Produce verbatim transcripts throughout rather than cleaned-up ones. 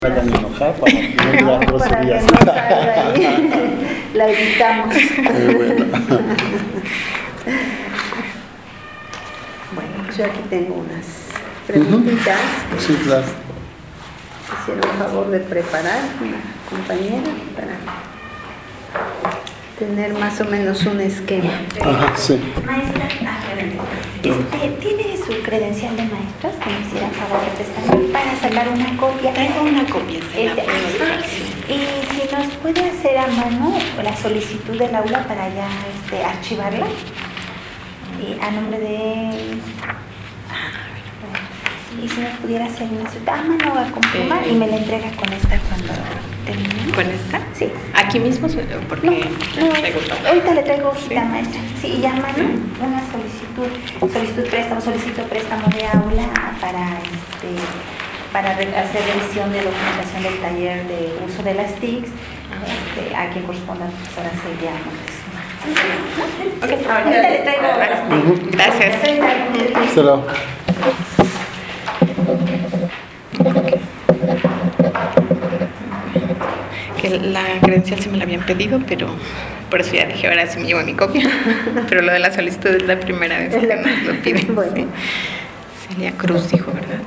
hagan enojar para que no diga No, para que groserías. no salga ahí. La evitamos. Muy bueno. Bueno, pues yo aquí tengo unas preguntitas que Sí, claro. hicieron el favor de preparar una compañera para tener más o menos un esquema. Ajá, sí. Maestra, ah, perdón. Este, ¿tiene su credencial de maestras que me hiciera favor de prestarme para sacar una copia? Tengo una copia, se la Este, puedo ah, dar, sí. sí. Y si nos puede hacer a mano la solicitud del aula para ya este, archivarla. Y a nombre de... Y si nos pudiera hacer una solicitud a mano a completar Eh. y me la entrega con esta cuando termine. ¿Con esta? Sí. Aquí mismo, porque No, no, traigo todo. ahorita le traigo hojita, Sí. maestra. Sí, y ya mano una solicitud, solicitud préstamo, solicito préstamo de aula para este para re- hacer revisión de documentación del taller de uso de las T I Cs, este, a quien corresponda la profesora Celia Montes. Ok, Ahorita le traigo Ujú. Gracias. Este lado. Que la credencial sí me la habían pedido, pero por eso ya dije, ahora sí me llevo mi copia. Pero lo de la solicitud es la primera vez que nos lo piden. Bueno. Sí. Celia Cruz dijo, ¿verdad?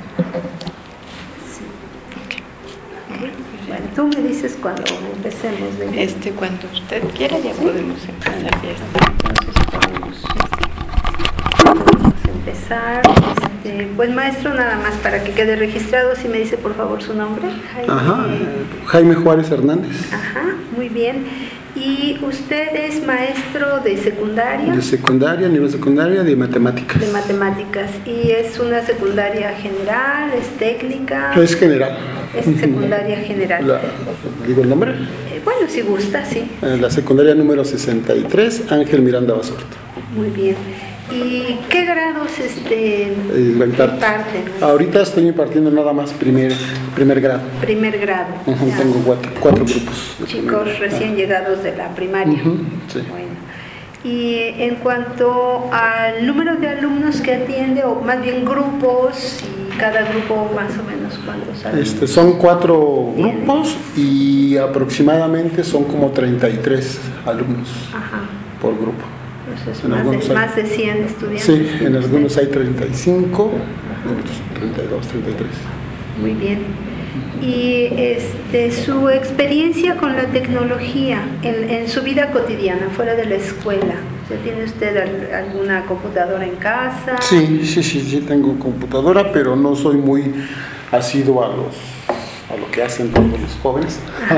Ok. Bueno, tú me dices cuando empecemos. De Este, cuando usted quiera, ya podemos empezar. Ya está. Entonces podemos vamos a empezar. Este, pues maestro, nada más para que quede registrado, si me dice por favor su nombre. Jaime. Ajá. eh, Jaime Juárez Hernández, Ajá, muy bien. ¿Y usted es maestro de secundaria? de secundaria, nivel secundaria, de matemáticas. De matemáticas. ¿Y es una secundaria general, es técnica? Es general. Es secundaria general. La- ¿Digo el nombre? Eh, bueno, si gusta, sí. Eh, La secundaria número sesenta y tres, Ángel Miranda Basorto. Muy bien. ¿Y qué grados este, Eh, la imparte. imparten? Ahorita estoy impartiendo nada más primer, primer grado. Primer grado. Ajá, Ya. tengo cuatro, cuatro grupos. de primer Chicos grado. recién llegados de la primaria. Ujú, sí. Bueno. Y en cuanto al número de alumnos que atiende, o más bien grupos, y cada grupo más o menos cuántos alumnos. Este, son cuatro ¿Tiene? grupos y aproximadamente son como treinta y tres alumnos Ajá. por grupo. Entonces, En más algunos de, hay- más de cien estudiantes. Sí, en algunos hay treinta y cinco, en otros treinta y dos, treinta y tres. Muy bien. Y este, su experiencia con la tecnología en, en su vida cotidiana, fuera de la escuela. ¿Ya tiene usted al- alguna computadora en casa? Sí, sí, sí, sí, tengo computadora, pero no soy muy asiduo a, los, a lo que hacen todos los jóvenes.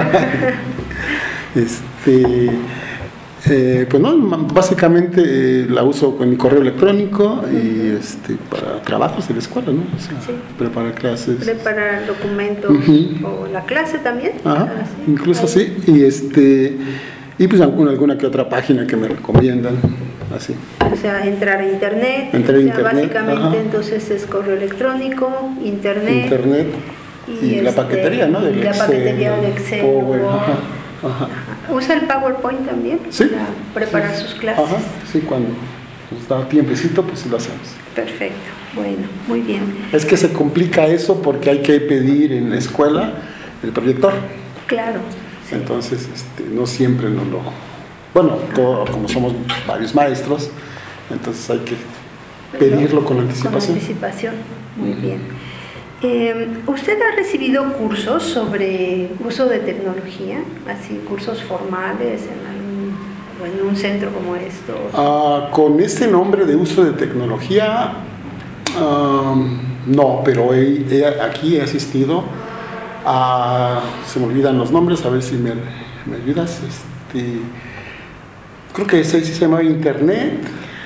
este, eh, pues no, básicamente eh, la uso con mi correo electrónico y este, para trabajos de la escuela, ¿no? O sea, Sí. preparar clases. Preparar documentos Ujú. o la clase también. Ajá, Ah, sí. incluso Ahí. sí, y este y pues alguna, alguna que otra página que me recomiendan, así. O sea, entrar a internet. Entrar a o sea, internet, básicamente ajá. entonces es correo electrónico, internet. Internet y, la este, paquetería, ¿no? Del y la Excel, paquetería de Excel. Power, Word. ajá, ajá. Ajá. ¿Usa el PowerPoint también? Sí. Para preparar Sí. sus clases. Ajá, sí, cuando nos da tiempecito, pues sí lo hacemos. Perfecto. Bueno, muy bien. Es que se complica eso porque hay que pedir en la escuela el proyector. Claro. sí. Entonces, este, no siempre nos lo... Bueno, todo, como somos varios maestros, entonces hay que pedirlo con anticipación. Con anticipación. Muy bien. Eh, ¿Usted ha recibido cursos sobre uso de tecnología? Así, cursos formales en, algún, o en un centro como estos. Ah, con este nombre de uso de tecnología, am, no, pero he- he- aquí he asistido a, se me olvidan los nombres, a ver si me, me ayudas, este, creo que ese sí se llama Internet,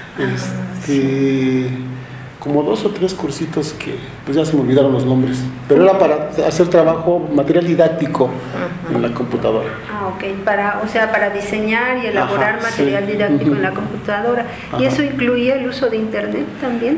este, como dos o tres cursitos que, pues ya se me olvidaron los nombres, pero era para hacer trabajo, material didáctico en la computadora. Ah, ok. Para, o sea, para diseñar y elaborar Ajá, material sí. didáctico Ujú. en la computadora. ¿Y Ajá. eso incluía el uso de Internet también?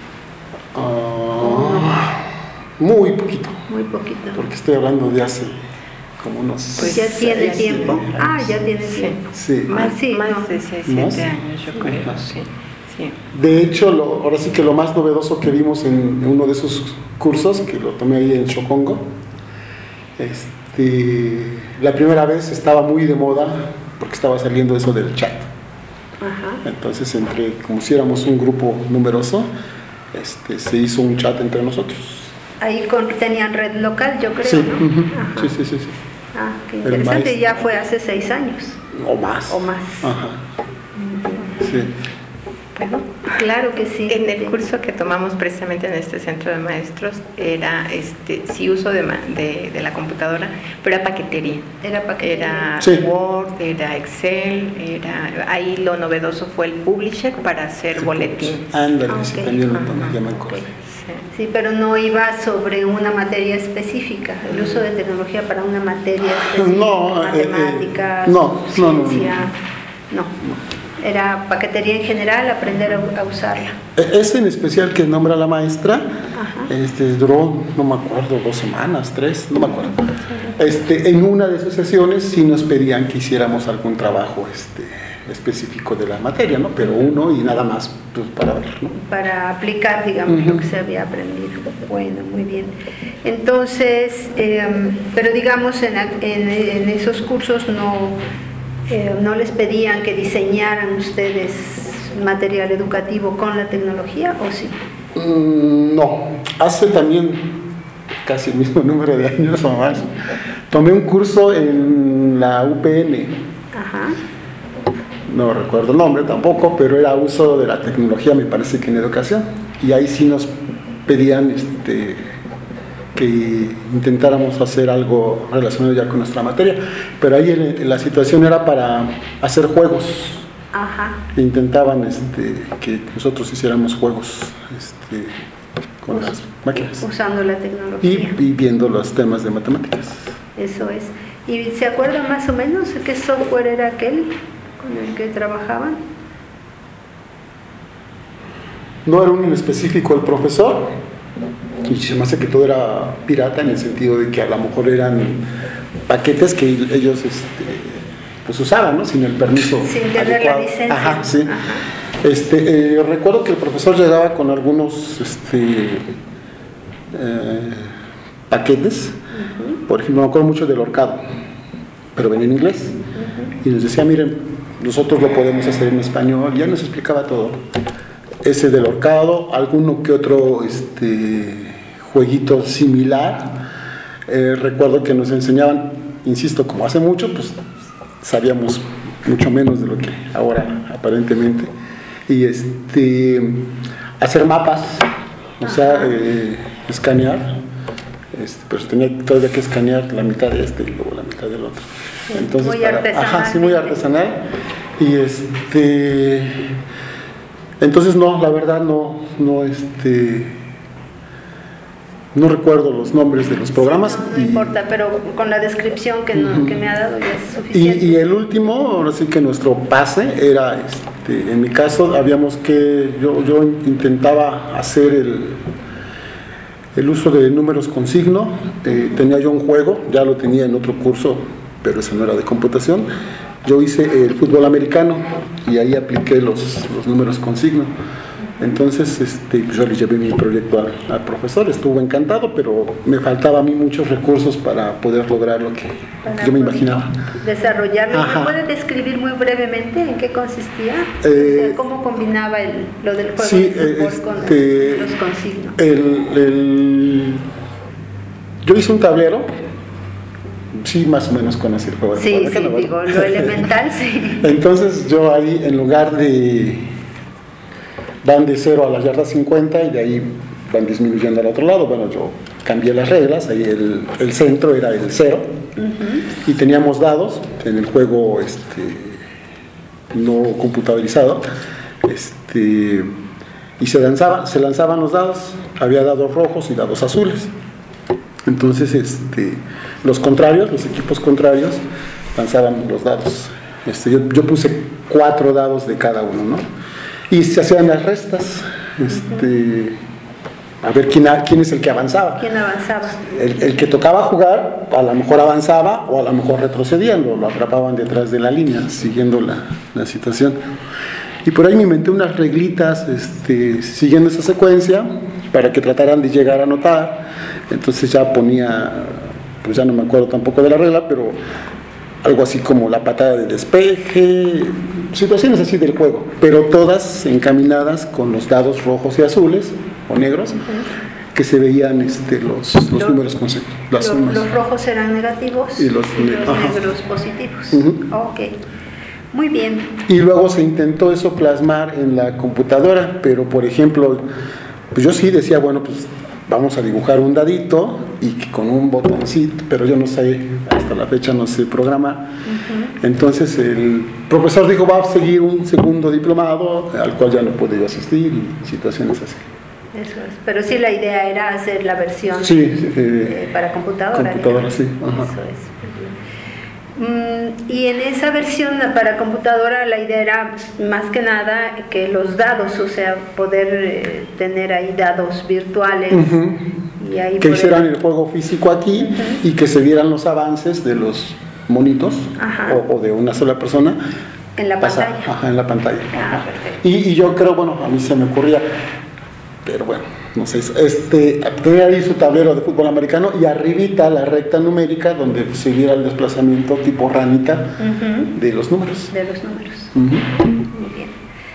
Ah, muy poquito, Muy poquito. porque estoy hablando de hace como unos... Pues, ¿Ya tiene seis, tiempo? siete Ah, años. ya tiene Sí. tiempo. Sí. Más, Sí, más no. de seis, ¿Más? siete años, yo creo, Ajá. sí. sí. De hecho, lo- ahora sí que lo más novedoso que vimos en uno de esos cursos, que lo tomé ahí en Chocongo, Este, la primera vez estaba muy de moda porque estaba saliendo eso del chat. Ajá. Entonces, entre, como si éramos un grupo numeroso, este, se hizo un chat entre nosotros. Ahí con, tenían red local, yo creo, Sí, ¿no? uh-huh. Ajá. sí, sí, sí, sí. Ah, qué El interesante. maíz. Ya fue hace seis años. O más. O más. Ajá. Sí. Bueno, Claro que sí. en el curso que tomamos precisamente en este centro de maestros era este sí uso de, ma- de, de la computadora, pero era paquetería. Era paquetería. Era Sí. Word, era Excel, era ahí lo novedoso fue el Publisher para hacer boletines. Ándale, Ah, sí, ok. también lo Ajá. tomé, ya me acordé. Sí. Sí, pero no iba sobre una materia específica, el uso de tecnología para una materia específica, No, eh, eh, matemáticas, no, no, no, no. ciencia, no. Era paquetería en general, aprender a, a usarla. E- Ese en especial que nombra la maestra, Ajá. este, duró, no me acuerdo, dos semanas, tres, no me acuerdo. Este, en una de sus sesiones sí nos pedían que hiciéramos algún trabajo este, específico de la materia, ¿no? Pero uno y nada más pues, para ver, ¿no? Para aplicar, digamos, Ujú. lo que se había aprendido. Bueno, muy bien. Entonces, eh, pero digamos, en, en, en esos cursos no, eh, no les pedían que diseñaran ustedes material educativo con la tecnología, ¿o sí? Mm, no, hace también casi el mismo número de años o más. Tomé un curso en la U P N, Ajá. no recuerdo el nombre tampoco, pero era uso de la tecnología, me parece que en educación. Y ahí sí nos pedían este, que intentáramos hacer algo relacionado ya con nuestra materia. Pero ahí el- la situación era para hacer juegos. Ajá. Intentaban este, que nosotros hiciéramos juegos este, con las máquinas. Usando la Y, tecnología. y viendo los temas de matemáticas. Eso es. ¿Y se acuerda más o menos qué software era aquel con el que trabajaban? No era un en específico el profesor, y se me hace que todo era pirata en el sentido de que a lo mejor eran paquetes que ellos este, pues usaban, ¿no? Sin el permiso Sin tener la adecuado. licencia. Ajá, sí. Ajá. Este, eh, recuerdo que el profesor llegaba con algunos este, eh, paquetes, por ejemplo, me acuerdo mucho del horcado, pero venía en inglés, y nos decía, miren, nosotros lo podemos hacer en español, ya nos explicaba todo. Ese del horcado, alguno que otro este, jueguito similar. Eh, recuerdo que nos enseñaban, insisto, como hace mucho, pues sabíamos mucho menos de lo que ahora aparentemente. Y este, hacer mapas, o sea, eh, escanear, este, pero tenía todavía que escanear la mitad de este y luego la mitad del otro. Entonces, muy artesanal. Ajá, sí, muy artesanal. Y este... Entonces no, la verdad no, no, este, no recuerdo los nombres de los programas. No, no y, importa, pero con la descripción que, no- Ujú. que me ha dado ya es y, suficiente. y el último, ahora sí que nuestro pase era, este, en mi caso, habíamos que, yo, yo intentaba hacer el, el uso de números con signo. Eh, tenía yo un juego, ya lo tenía en otro curso, pero ese no era de computación. Yo hice el fútbol americano y ahí apliqué los, los números con signo. Entonces, este, pues yo le llevé mi proyecto al, al profesor, estuvo encantado, pero me faltaba a mí muchos recursos para poder lograr lo que Para yo me poder imaginaba. Desarrollarlo. Ajá. ¿Me puede describir muy brevemente en qué consistía? Eh, O sea, ¿cómo combinaba el, lo del juego sí, de fútbol con este, los consignos? El, el- yo hice un tablero, sí, más o menos conocí el juego de Sí, fútbol sí, americano, digo, ¿verdad? lo elemental, sí. Entonces yo ahí, en lugar de, van de cero a la yarda cincuenta y de ahí van disminuyendo al otro lado, bueno, yo cambié las reglas, ahí el, el centro era el cero, y teníamos dados en el juego este, no computadorizado, este, y se lanzaban, se lanzaban los dados, había dados rojos y dados azules. Entonces, este, los contrarios, los equipos contrarios, lanzaban los dados. Este, yo, yo puse cuatro dados de cada uno, ¿no? Y se hacían las restas, este, a ver quién, quién es el que avanzaba. ¿Quién avanzaba? El, el que tocaba jugar, a lo mejor avanzaba o a lo mejor retrocediendo, lo atrapaban detrás de la línea, siguiendo la, la situación. Y por ahí me inventé unas reglitas, este, siguiendo esa secuencia, para que trataran de llegar a anotar. Entonces ya ponía pues ya no me acuerdo tampoco de la regla, pero algo así como la patada de despeje, situaciones así del juego, pero todas encaminadas con los dados rojos y azules o negros, uh-huh. que se veían este, los, los, los números consecutivos. Los, los rojos eran negativos y los, y los negros positivos. Uh-huh. Ok, muy bien. Y luego se intentó eso plasmar en la computadora, pero por ejemplo, pues yo sí decía, bueno, pues vamos a dibujar un dadito y con un botoncito, pero yo no sé, hasta la fecha no sé programar. Uh-huh. Entonces el profesor dijo, va a seguir un segundo diplomado, al cual ya no pude yo asistir, y situaciones así. Eso es, pero sí la idea era hacer la versión sí, eh, eh, para computadora. Computadora, digamos. sí. Ajá. Eso es. Mm, y en esa versión para computadora la idea era más que nada que los dados, o sea, poder eh, tener ahí dados virtuales. Uh-huh. Y ahí que poder... hicieran el juego físico aquí, uh-huh. y que se vieran los avances de los monitos o, o de una sola persona en la pasa, pantalla. Ajá, en la pantalla. Ah, perfecto. Y, y yo creo, bueno, a mí se me ocurría, pero bueno, no sé, este, tenía ahí su tablero de fútbol americano y arribita la recta numérica donde se viera el desplazamiento tipo ranita, uh-huh. de los números. De los números. Uh-huh. Muy bien.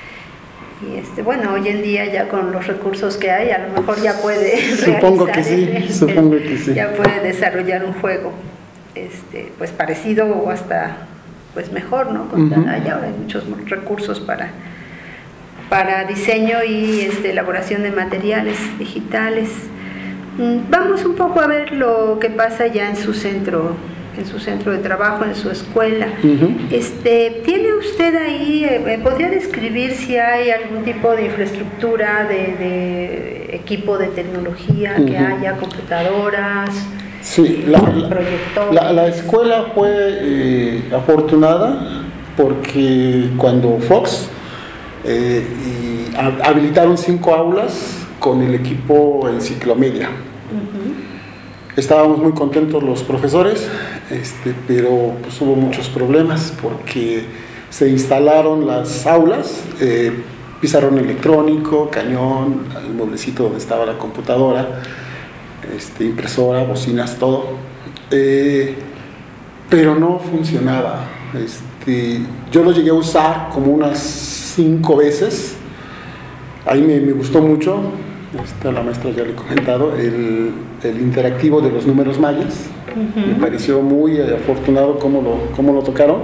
Y este, bueno, hoy en día ya con los recursos que hay, a lo mejor ya puede supongo que sí, el, supongo que sí. Ya puede desarrollar un juego, este, pues parecido o hasta, pues mejor, ¿no? Con, uh-huh. Ya hay muchos recursos para para diseño y este, elaboración de materiales digitales. Vamos un poco a ver lo que pasa ya en su centro, en su centro de trabajo, en su escuela. Uh-huh. Este, ¿tiene usted ahí, eh, podría describir si hay algún tipo de infraestructura, de, de equipo de tecnología, uh-huh. que haya computadoras? Sí, la, la, la escuela fue eh, afortunada porque cuando Fox Eh, y habilitaron cinco aulas con el equipo Enciclomedia. Uh-huh. Estábamos muy contentos los profesores, este, pero pues hubo muchos problemas porque se instalaron las aulas, eh, pizarrón electrónico, cañón, el mueblecito donde estaba la computadora, este, impresora, bocinas, todo, eh, pero no funcionaba. Este, yo lo llegué a usar como unas cinco veces, ahí me, me gustó mucho, esta, la maestra ya le he comentado, el, el interactivo de los números mayas, uh-huh. me pareció muy afortunado cómo lo, cómo lo tocaron.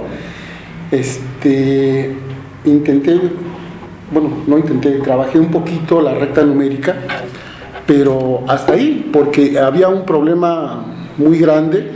Este, intenté, bueno, no intenté, trabajé un poquito la recta numérica, pero hasta ahí, porque había un problema muy grande.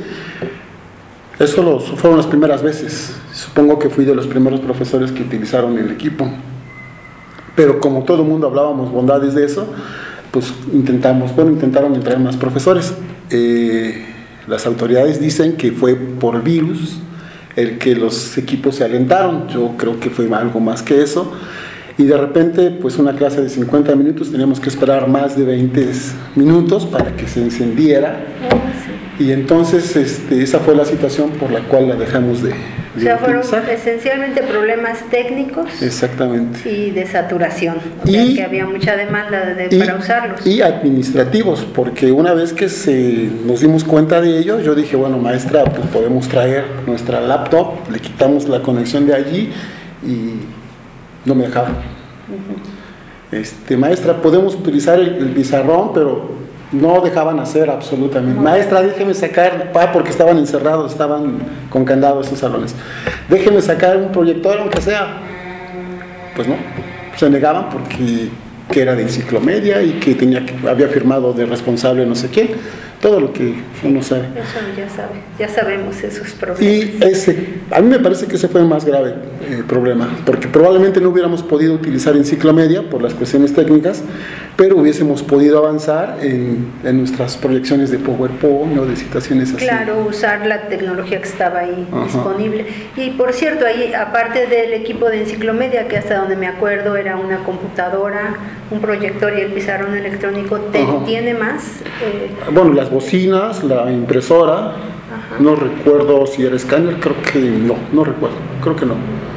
Eso lo, fueron las primeras veces. Supongo que fui de los primeros profesores que utilizaron el equipo. Pero como todo el mundo hablábamos bondades de eso, pues intentamos, bueno, intentaron entrar más profesores. Eh, las autoridades dicen que fue por virus el que los equipos se alentaron. Yo creo que fue algo más que eso. Y de repente, pues una clase de cincuenta minutos, teníamos que esperar más de veinte minutos para que se encendiera. Y entonces este, esa fue la situación por la cual la dejamos de, de o sea, fueron utilizar. Esencialmente problemas técnicos. Exactamente. Y de saturación, o y, sea que había mucha demanda de, y, para usarlos. Y administrativos, porque una vez que se, nos dimos cuenta de ello, yo dije, bueno, maestra, pues podemos traer nuestra laptop, le quitamos la conexión de allí y no me dejaban. Uh-huh. Este, maestra, podemos utilizar el, el pizarrón, pero no dejaban hacer absolutamente. Muy maestra, bien. Déjeme sacar, pa, porque estaban encerrados, estaban con candado esos salones. Déjeme sacar un proyector, aunque sea. Pues no, se negaban porque que era de Enciclomedia y que tenía que, había firmado de responsable no sé quién. Todo lo que uno sabe. Eso ya sabe, ya sabemos esos problemas. Y ese, a mí me parece que ese fue el más grave eh, problema, porque probablemente no hubiéramos podido utilizar Enciclomedia por las cuestiones técnicas, pero hubiésemos podido avanzar en, en nuestras proyecciones de PowerPoint o de situaciones así. Claro, usar la tecnología que estaba ahí. Ajá. Disponible. Y por cierto, ahí, aparte del equipo de Enciclomedia, que hasta donde me acuerdo era una computadora, un proyector y el pizarrón electrónico, ¿te, ¿tiene más? Eh, bueno, las bocinas, la impresora. Ajá. No recuerdo si era escáner, creo que no, no recuerdo, creo que no.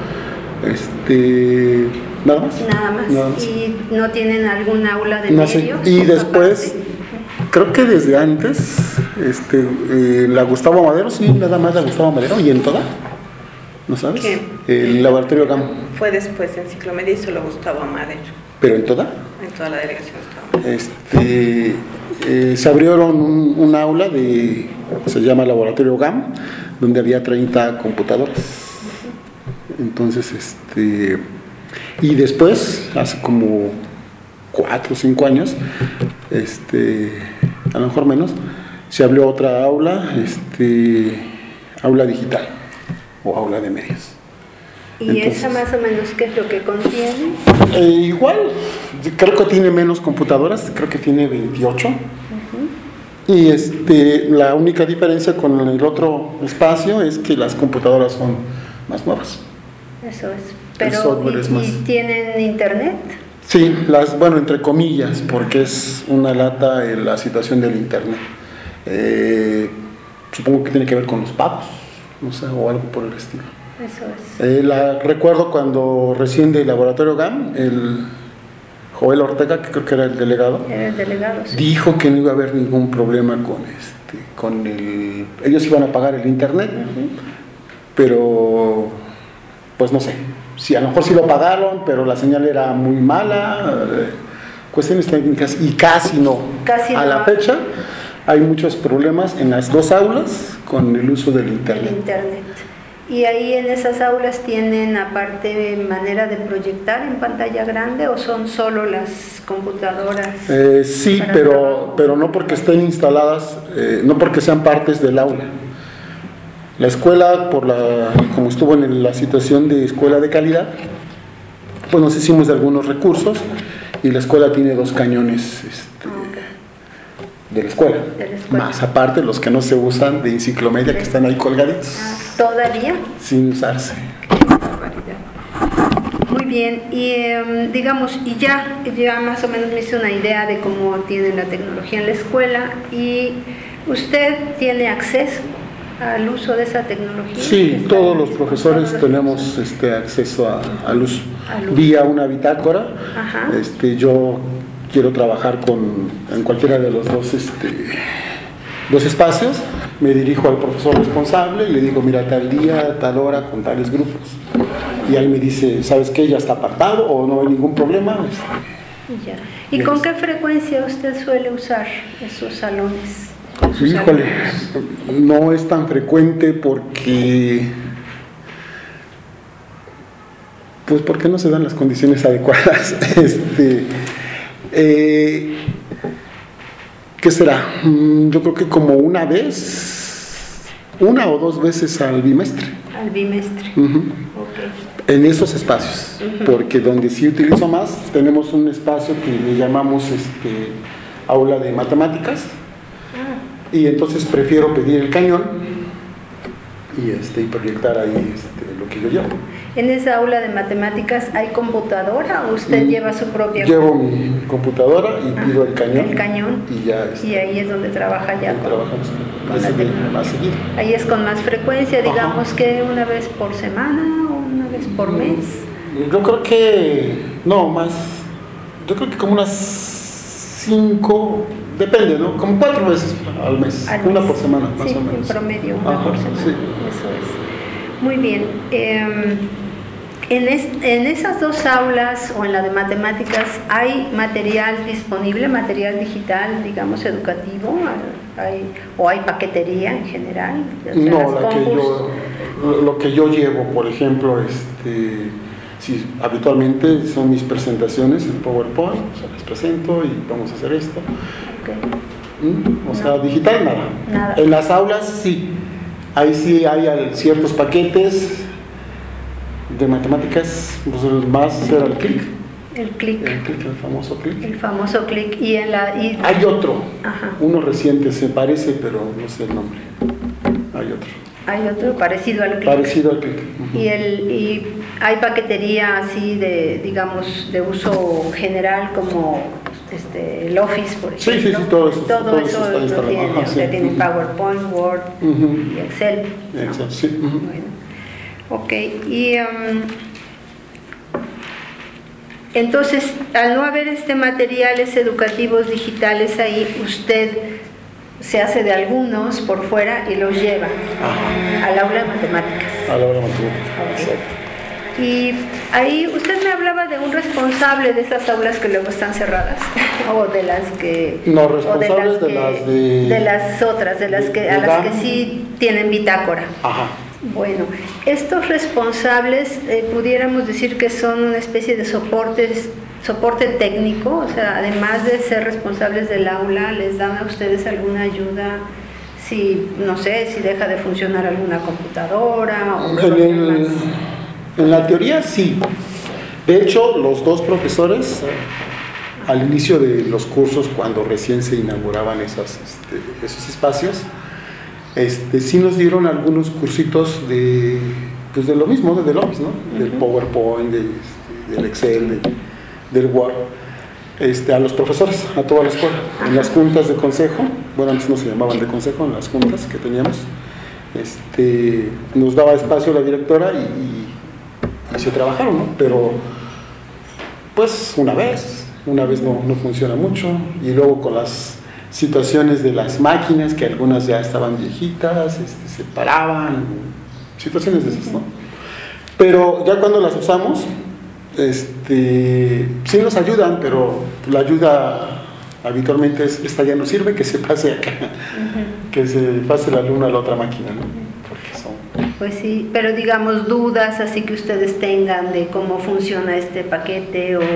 Este, nada más. Nada más. Nada más. ¿Y no tienen algún aula de no medio? Sé. Y después, creo que desde antes, este, eh, la Gustavo Madero, sí, nada más la Gustavo Madero, y en toda, ¿no sabes? ¿Qué? El laboratorio GAM, Fue después en Ciclomedia y solo Gustavo Madero. pero en toda. En toda la delegación Gustavo Madero. Este, eh, se abrieron un, un aula de, se llama Laboratorio GAM, donde había treinta computadoras. Entonces, este, y después, hace como cuatro o cinco años, este, a lo mejor menos, se abrió otra aula, este, aula digital o aula de medios. ¿Y Entonces, esa más o menos qué es lo que contiene? Eh, igual, creo que tiene menos computadoras, creo que tiene veintiocho. Uh-huh. Y este, la única diferencia con el otro espacio es que las computadoras son más nuevas. Eso es. Pero, el software ¿y, es más. ¿y tienen internet? Sí, las, bueno, entre comillas, porque es una lata en la situación del internet. Eh, supongo que tiene que ver con los pagos, no sé, o algo por el estilo. Eso es. Eh, la, recuerdo cuando recién del laboratorio GAM, el Joel Ortega, que creo que era el delegado, Era el delegado, sí. dijo que no iba a haber ningún problema con este, con el, ellos iban a pagar el internet, uh-huh. pero pues no sé, si a lo mejor sí lo pagaron, pero la señal era muy mala, eh, cuestiones técnicas, y casi no. Casi a no. la fecha hay muchos problemas en las dos aulas con el uso del internet. El internet. ¿Y ahí en esas aulas tienen aparte manera de proyectar en pantalla grande o son solo las computadoras? Eh, sí, pero, pero no porque estén instaladas, eh, no porque sean partes del aula. La escuela, por la, como estuvo en la situación de escuela de calidad, pues nos hicimos de algunos recursos y la escuela tiene dos cañones este, okay. de, la escuela, de la escuela, más aparte los que no se usan de enciclomedia que están ahí colgaditos. Ah, ¿todavía? Sin usarse. Muy bien, y eh, digamos, y ya, ya más o menos me hice una idea de cómo tienen la tecnología en la escuela, y ¿usted tiene acceso al uso de esa tecnología? Sí, todos los profesores todos los tenemos profesores. Este, acceso a, al uso. Vía una bitácora. Ajá. Este, yo quiero trabajar con, en cualquiera de los dos, este, dos espacios, me dirijo al profesor responsable y le digo, mira, tal día, tal hora, con tales grupos. Y él me dice, ¿sabes qué? Ya está apartado o no hay ningún problema. Este, ya. ¿Y bien. Con qué frecuencia usted suele usar esos salones? Híjole, no es tan frecuente porque, pues porque no se dan las condiciones adecuadas. Este, eh, ¿qué será? Yo creo que como una vez, una o dos veces al bimestre. Al bimestre. Uh-huh. Okay. En esos espacios, uh-huh. porque donde sí utilizo más, tenemos un espacio que le llamamos este, aula de matemáticas. Y entonces prefiero pedir el cañón y, este, y proyectar ahí este, lo que yo llevo. ¿En esa aula de matemáticas hay computadora o usted mm, lleva su propia? Llevo mi computadora y ah, pido el cañón. El cañón. Y, ya, este, y ahí es donde trabaja ya. Con, trabajamos con, con la más seguido. Ahí es con más frecuencia, digamos. Ajá. Que una vez por semana o una vez por mes. Yo creo que, no, más, yo creo que como unas cinco... Depende, ¿no? Como cuatro veces al mes, al una mes. Por semana, más sí, o menos. En promedio, una Ajá, por semana. Sí. Eso es. Muy bien. Eh, en, es, en esas dos aulas o en la de matemáticas, ¿hay material disponible, material digital, digamos, educativo? ¿Hay, ¿O hay paquetería en general? O sea, no, la que yo, lo que yo llevo, por ejemplo, este... Sí, habitualmente son mis presentaciones en PowerPoint, o sea, les presento y vamos a hacer esto. Okay. ¿Mm? O sea, no. Digital nada. nada. En las aulas sí, ahí sí hay ciertos paquetes de matemáticas, pues el más era el clic. El clic. El clic, el famoso clic. El famoso clic. Y en la, y... Hay otro, Ajá. uno reciente, se parece, pero no sé el nombre. Hay otro. Hay otro parecido al clic. Parecido al clic. Uh-huh. Y, el, y hay paquetería así de, digamos, de uso general como este, el Office, por ejemplo. Sí, sí, sí, todo eso. Todo, todo eso, eso lo tiene. Ajá, o sea, sí. tiene PowerPoint, Word uh-huh. y Excel. Excel, ¿no? Sí. Uh-huh. Bueno. Ok, y... Um, entonces, al no haber este materiales educativos digitales ahí, usted se hace de algunos por fuera y los lleva Ajá. al aula de matemáticas. Al aula de matemáticas, okay. Exacto. Y ahí usted me hablaba de un responsable de esas aulas que luego están cerradas, o de las que... No, responsables de las, de, que, las de, de las otras, de las que, a las que sí tienen bitácora. Ajá. Bueno, estos responsables eh, pudiéramos decir que son una especie de soportes, soporte técnico, o sea, además de ser responsables del aula, ¿les dan a ustedes alguna ayuda? Si, no sé, si deja de funcionar alguna computadora o en, el, en la teoría sí. De hecho, los dos profesores al inicio de los cursos, cuando recién se inauguraban esas, este, esos espacios, Este, sí nos dieron algunos cursitos de, pues de lo mismo, de, del Office, ¿no? Uh-huh. Del PowerPoint, de, de, del Excel, de, del Word, este, a los profesores, a toda la escuela, uh-huh. en las juntas de consejo, bueno, antes no se llamaban de consejo, en las juntas que teníamos, este, nos daba espacio la directora y, y, y se trabajaron, ¿no? Pero, pues, una vez, una vez no, no funciona mucho, y luego con las situaciones de las máquinas, que algunas ya estaban viejitas, este, se paraban, situaciones de esas, ¿no? Pero ya cuando las usamos, este, sí nos ayudan, pero la ayuda habitualmente es, esta ya no sirve, que se pase acá, uh-huh. que se pase el alumno a la otra máquina, ¿no? Porque son... Pues sí, pero digamos dudas así que ustedes tengan de cómo funciona este paquete o...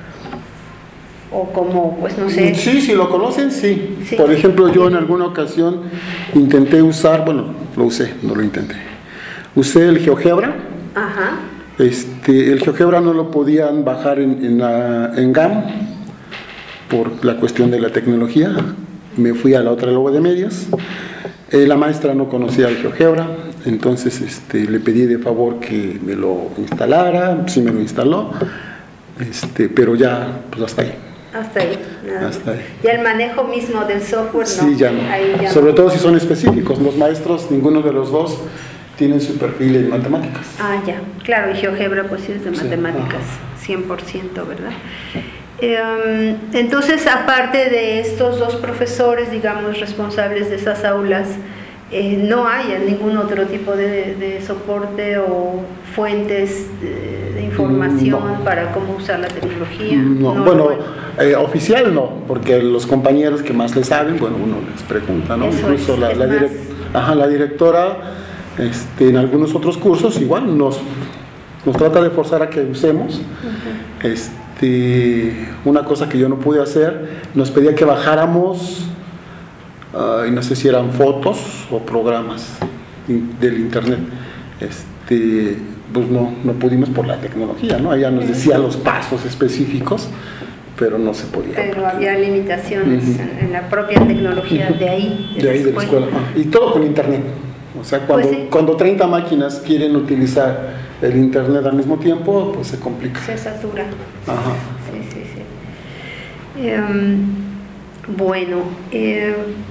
o como, pues no sé. Sí, si lo conocen, sí. sí. Por ejemplo, yo en alguna ocasión intenté usar, bueno, lo usé, no lo intenté. Usé el GeoGebra. Ajá. Este, el GeoGebra no lo podían bajar en, en, la, en G A M por la cuestión de la tecnología. Me fui a la otra logo de medias. Eh, la maestra no conocía el GeoGebra, entonces este, le pedí de favor que me lo instalara, sí me lo instaló, este, pero ya, pues hasta ahí. Hasta ahí, nada. Hasta ahí. Y el manejo mismo del software, sí, no. Ya no. Ahí ya Sobre no. todo si son específicos. Los maestros, ninguno de los dos tienen su perfil en matemáticas. Ah, ya. Claro, y GeoGebra pues sí es de sí, matemáticas, ajá. cien por ciento, ¿verdad? Eh, entonces, aparte de estos dos profesores, digamos, responsables de esas aulas, eh, ¿no hay ningún otro tipo de, de soporte o fuentes de, de información no. para cómo usar la tecnología? No, no bueno, eh, oficial no, porque los compañeros que más le saben, bueno, uno les pregunta, ¿no? Eso Incluso es, la, es la, direct, ajá, la directora, este, en algunos otros cursos, igual nos, nos trata de forzar a que usemos. Uh-huh. Este, una cosa que yo no pude hacer, nos pedía que bajáramos. Uh, y no sé si eran fotos o programas del internet, este, pues no, no pudimos por la tecnología, ¿no? Ella nos decía los pasos específicos, pero no se podía. Pero había limitaciones uh-huh. en, en la propia tecnología uh-huh. de ahí. De, de ahí de la escuela. Ah, y todo con internet. O sea, cuando, pues sí. cuando treinta máquinas quieren utilizar el internet al mismo tiempo, pues se complica. Se satura. Ajá. Sí, sí, sí. Um, bueno, eh,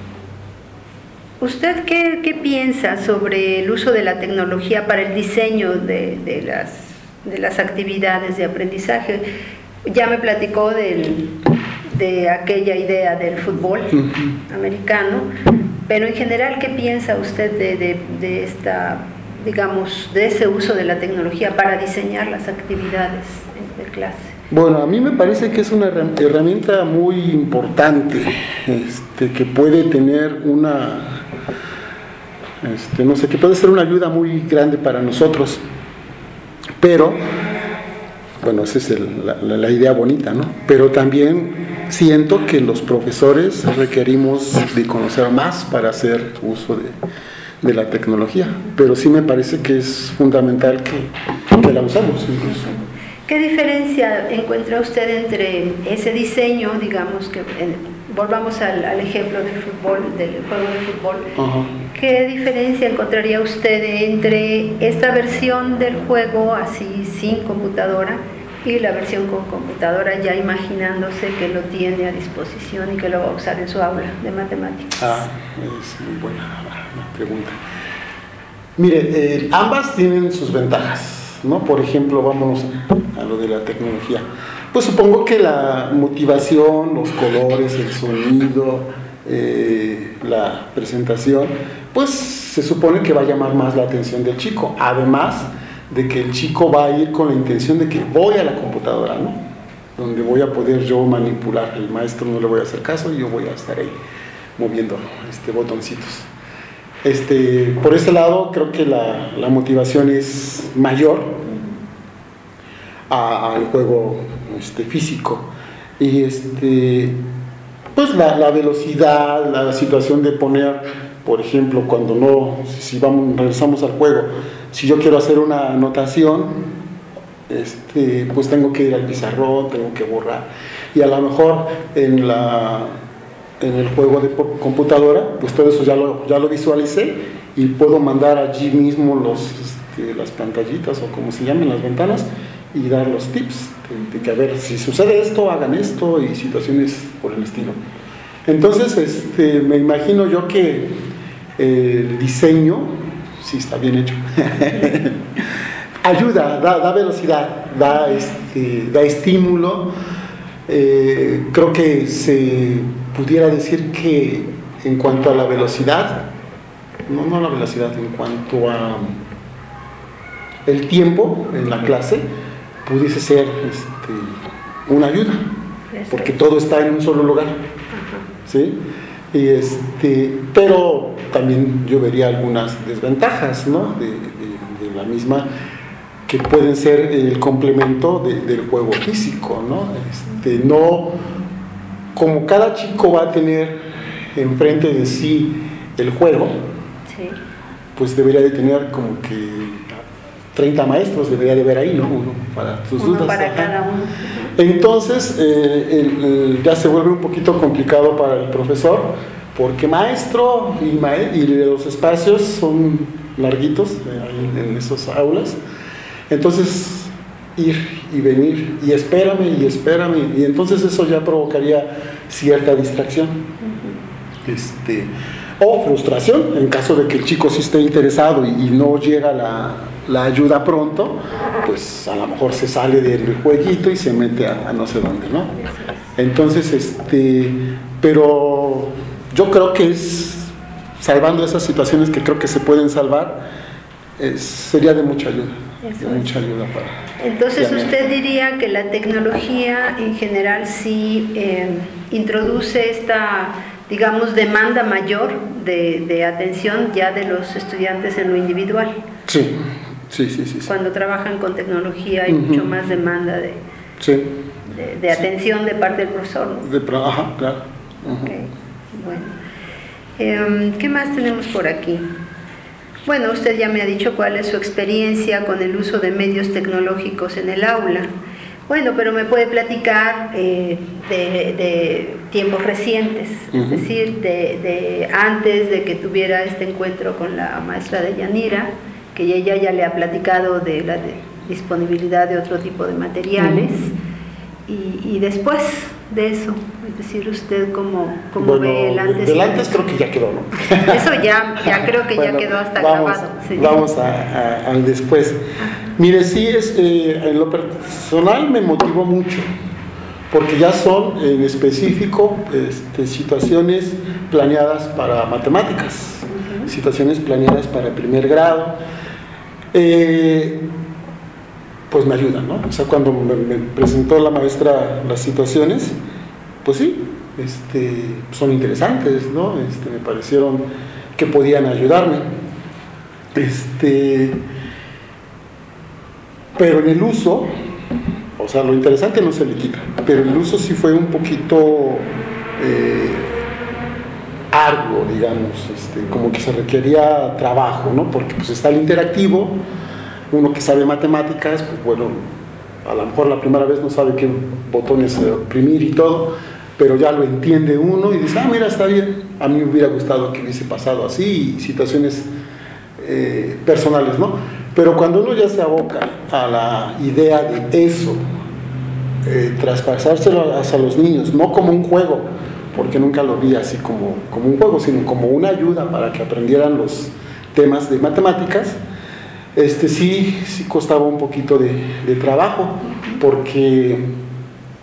¿usted qué, qué piensa sobre el uso de la tecnología para el diseño de, de, las, de las actividades de aprendizaje? Ya me platicó del, de aquella idea del fútbol uh-huh. americano, pero en general, ¿qué piensa usted de, de, de esta, digamos, de ese uso de la tecnología para diseñar las actividades de clase? Bueno, a mí me parece que es una herramienta muy importante, este, que puede tener una... Este, no sé, que puede ser una ayuda muy grande para nosotros, pero, bueno, esa es el, la, la idea bonita, ¿no? Pero también siento que los profesores requerimos de conocer más para hacer uso de, de la tecnología, pero sí me parece que es fundamental que, que la usemos incluso. ¿Qué diferencia encuentra usted entre ese diseño, digamos, que en, volvamos al, al ejemplo del fútbol, del juego de fútbol? Uh-huh. ¿Qué diferencia encontraría usted entre esta versión del juego así sin computadora y la versión con computadora, ya imaginándose que lo tiene a disposición y que lo va a usar en su aula de matemáticas? Ah, es muy buena la pregunta. Mire, eh, ambas tienen sus ventajas, ¿no? Por ejemplo, vámonos a lo de la tecnología. Pues supongo que la motivación, los colores, el sonido, eh, la presentación, pues se supone que va a llamar más la atención del chico, además de que el chico va a ir con la intención de que voy a la computadora, ¿no? Donde voy a poder yo manipular, el maestro no le voy a hacer caso y yo voy a estar ahí moviendo este, botoncitos. Este, por ese lado creo que la, la motivación es mayor a, al juego este, físico, y este, pues la, la velocidad, la situación de poner, por ejemplo, cuando no, si vamos, regresamos al juego, si yo quiero hacer una anotación, este, pues tengo que ir al pizarrón, tengo que borrar, y a lo mejor en la en el juego de computadora, pues todo eso ya lo, ya lo visualicé y puedo mandar allí mismo los, este, las pantallitas o como se llaman, las ventanas, y dar los tips de, de que a ver, si sucede esto, hagan esto, y situaciones por el estilo. Entonces, este, me imagino yo que el diseño, sí está bien hecho, ayuda, da, da velocidad, da, este, da estímulo. Eh, creo que se pudiera decir que en cuanto a la velocidad, no, no la velocidad, en cuanto a el tiempo en la clase, pudiese ser este, una ayuda, porque todo está en un solo lugar, ¿sí? Y este, pero también yo vería algunas desventajas, ¿no? de, de, de la misma, que pueden ser el complemento de, del juego físico, ¿no? Este, no, como cada chico va a tener enfrente de sí el juego, sí, pues debería de tener como que treinta maestros, debería de ver ahí, ¿no? Uno para sus uno dudas. para Ajá. cada uno. Entonces, eh, el, el, ya se vuelve un poquito complicado para el profesor, porque maestro y, ma y los espacios son larguitos eh, en, en esas aulas. Entonces, ir y venir, y espérame, y espérame, y entonces eso ya provocaría cierta distracción. Uh-huh. Este, o frustración, en caso de que el chico sí esté interesado y, y no llega la, la ayuda pronto, pues a lo mejor se sale del jueguito y se mete a, a no sé dónde, ¿no? Entonces, este, pero yo creo que es, salvando esas situaciones que creo que se pueden salvar, es, sería de mucha ayuda. Eso de mucha ayuda para... Entonces usted diría que la tecnología en general sí eh, introduce esta, digamos, demanda mayor de, de atención ya de los estudiantes en lo individual. Sí, sí, sí, sí. sí. Cuando trabajan con tecnología hay uh-huh. mucho más demanda de, sí. de, de atención sí. de parte del profesor, ¿no? De, ajá, claro. Uh-huh. Okay. Bueno, eh, ¿qué más tenemos por aquí? Bueno, usted ya me ha dicho cuál es su experiencia con el uso de medios tecnológicos en el aula. Bueno, pero me puede platicar eh, de, de tiempos recientes, uh-huh. es decir, de, de antes de que tuviera este encuentro con la maestra de Yanira, que ella ya le ha platicado de la de disponibilidad de otro tipo de materiales, uh-huh. y, y después de eso, es decir, usted cómo, cómo bueno, ve el antes. Del antes creo que ya quedó, ¿no? Eso ya, ya creo que bueno, ya quedó hasta vamos, grabado. Sí. Vamos a, a, al después. Mire, sí, es, eh, en lo personal me motivó mucho, porque ya son en específico este, situaciones planeadas para matemáticas, uh-huh. situaciones planeadas para primer grado. Eh, pues me ayudan, ¿no? O sea, cuando me, me presentó la maestra las situaciones, pues sí, este, son interesantes, ¿no? Este, me parecieron que podían ayudarme. Este, pero en el uso, o sea, lo interesante no se le quita, pero el uso sí fue un poquito eh, arduo, digamos, este, como que se requería trabajo, ¿no? Porque pues está el interactivo. Uno que sabe matemáticas, pues bueno, a lo mejor la primera vez no sabe qué botones oprimir y todo, pero ya lo entiende uno y dice, ah, mira, está bien, a mí me hubiera gustado que hubiese pasado así, y situaciones eh, personales, ¿no? Pero cuando uno ya se aboca a la idea de eso, eh, traspasárselo hacia los niños, no como un juego, porque nunca lo vi así como, como un juego, sino como una ayuda para que aprendieran los temas de matemáticas, Este, sí, sí costaba un poquito de, de trabajo, porque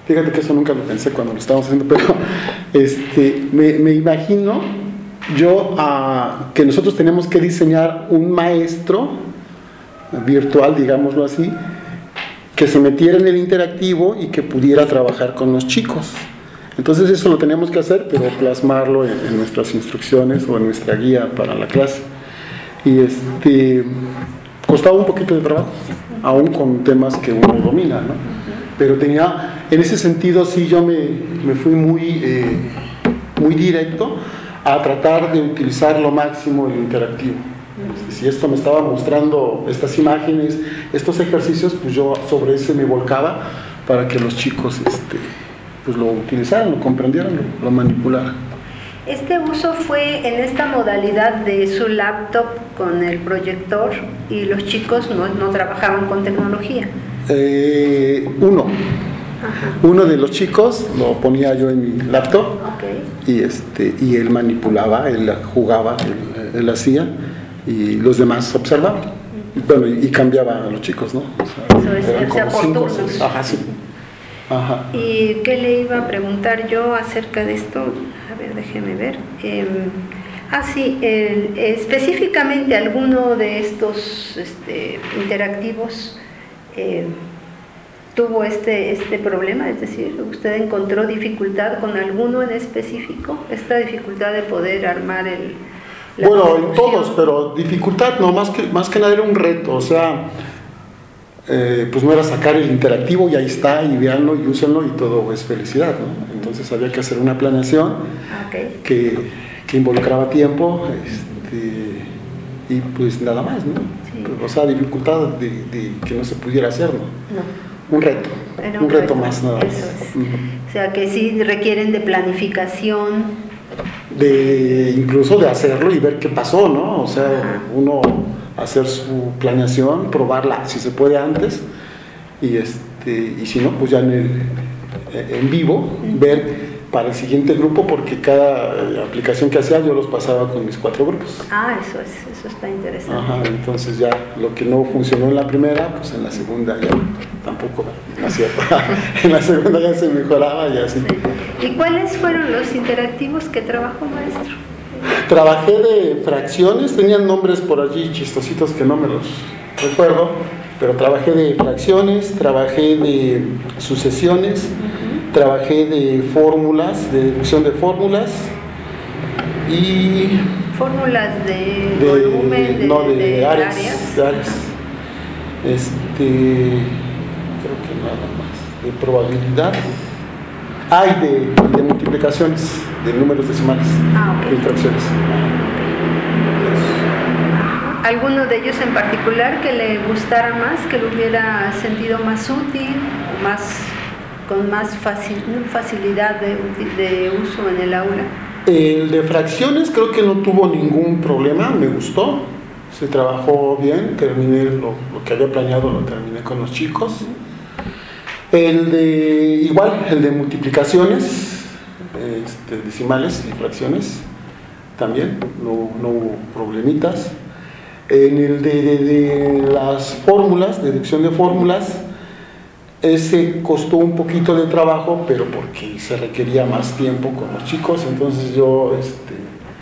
Fíjate que eso nunca lo pensé cuando lo estábamos haciendo, pero este, me, me imagino yo uh, que nosotros tenemos que diseñar un maestro virtual, digámoslo así, que se metiera en el interactivo y que pudiera trabajar con los chicos. Entonces eso lo tenemos que hacer, pero plasmarlo en, en nuestras instrucciones o en nuestra guía para la clase. Y este, costaba un poquito de trabajo, aún con temas que uno domina, ¿no? Pero tenía, en ese sentido sí yo me, me fui muy, eh, muy directo a tratar de utilizar lo máximo el interactivo. Si esto me estaba mostrando estas imágenes, estos ejercicios, pues yo sobre ese me volcaba para que los chicos este, pues lo utilizaran, lo comprendieran, lo, lo manipularan. ¿Este uso fue en esta modalidad de su laptop con el proyector y los chicos no, no trabajaban con tecnología? Eh, uno. Ajá. Uno de los chicos lo ponía yo en mi laptop, okay. y, este, y él manipulaba, él jugaba, él, él hacía, y los demás observaban. Y, bueno, y, y cambiaba a los chicos, ¿no? O sea, eso es, eran como cinco, seis. Ajá, sí. Ajá. ¿Y qué le iba a preguntar yo acerca de esto? A ver, déjeme ver. Eh, ah, sí, el, específicamente alguno de estos este, interactivos eh, tuvo este, este problema, es decir, ¿usted encontró dificultad con alguno en específico? Esta dificultad de poder armar el... Bueno, en todos, pero dificultad no, más que, más que nada era un reto, o sea, eh, pues no era sacar el interactivo y ahí está, y véanlo y úsenlo y todo es felicidad, ¿no? Entonces había que hacer una planeación okay. que, que involucraba tiempo, este, y pues nada más, ¿no? Sí. O sea, dificultad de, de que no se pudiera hacer, ¿no? No. Un reto, un, un reto, reto más nada más. Eso es. Uh-huh. O sea, que sí requieren de planificación. De incluso de hacerlo y ver qué pasó, ¿no? O sea, uh-huh. uno hacer su planeación, probarla si se puede antes, y este y si no, pues ya en, el, en vivo, uh-huh. ver para el siguiente grupo, porque cada aplicación que hacía yo los pasaba con mis cuatro grupos. Ah, eso es, eso está interesante. Ajá, entonces ya lo que no funcionó en la primera, pues en la segunda ya tampoco, no es cierto. En la segunda ya se mejoraba y así. ¿Y cuáles fueron los interactivos que trabajó, maestro? Trabajé de fracciones, tenían nombres por allí chistositos que no me los recuerdo, pero trabajé de fracciones, trabajé de sucesiones, uh-huh. trabajé de fórmulas, de deducción de fórmulas y... ¿Fórmulas de, de volumen? De, no, de, de áreas, áreas. De áreas. Este, creo que nada más. De probabilidad. Hay de, de multiplicaciones, de números decimales, ah, okay. de fracciones. ¿Alguno de ellos en particular que le gustara más, que lo hubiera sentido más útil, más, con más facil, facilidad de, de uso en el aula? El de fracciones creo que no tuvo ningún problema, me gustó, se trabajó bien, terminé lo, lo que había planeado, lo terminé con los chicos. El de, igual, el de multiplicaciones, este, decimales y fracciones, también, no, no hubo problemitas. En el de, de, de las fórmulas, deducción de fórmulas, ese costó un poquito de trabajo, pero porque se requería más tiempo con los chicos, entonces yo, este,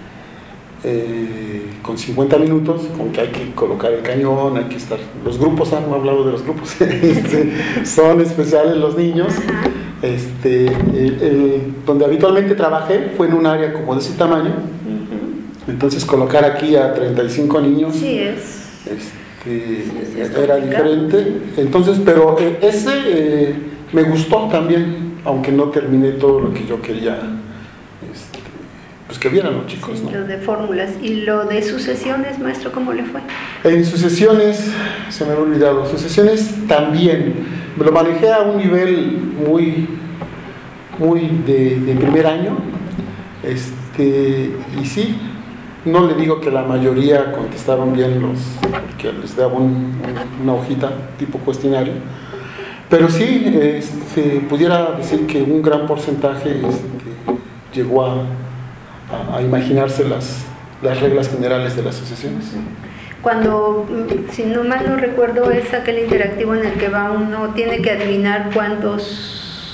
eh, con cincuenta minutos, con que hay que colocar el cañón, hay que estar, los grupos, han hablado de los grupos, este, son especiales los niños, este, el, el, donde habitualmente trabajé fue en un área como de ese tamaño, entonces colocar aquí a treinta y cinco niños, sí, es. Este, sí, era diferente, entonces, pero eh, ese eh, me gustó también, aunque no terminé todo lo que yo quería, este, pues que vieran los chicos, sí, ¿no? Lo de fórmulas. ¿Y lo de sucesiones, maestro, cómo le fue? En sucesiones, se me había olvidado, sucesiones también, me lo manejé a un nivel muy, muy de, de primer año, este, y sí, no le digo que la mayoría contestaron bien los, porque les daba un, una hojita tipo cuestionario, pero sí, este, pudiera decir que un gran porcentaje este, llegó a, a, a imaginarse las, las reglas generales de las asociaciones. Cuando, si no mal no recuerdo, es aquel interactivo en el que va uno, tiene que adivinar cuántos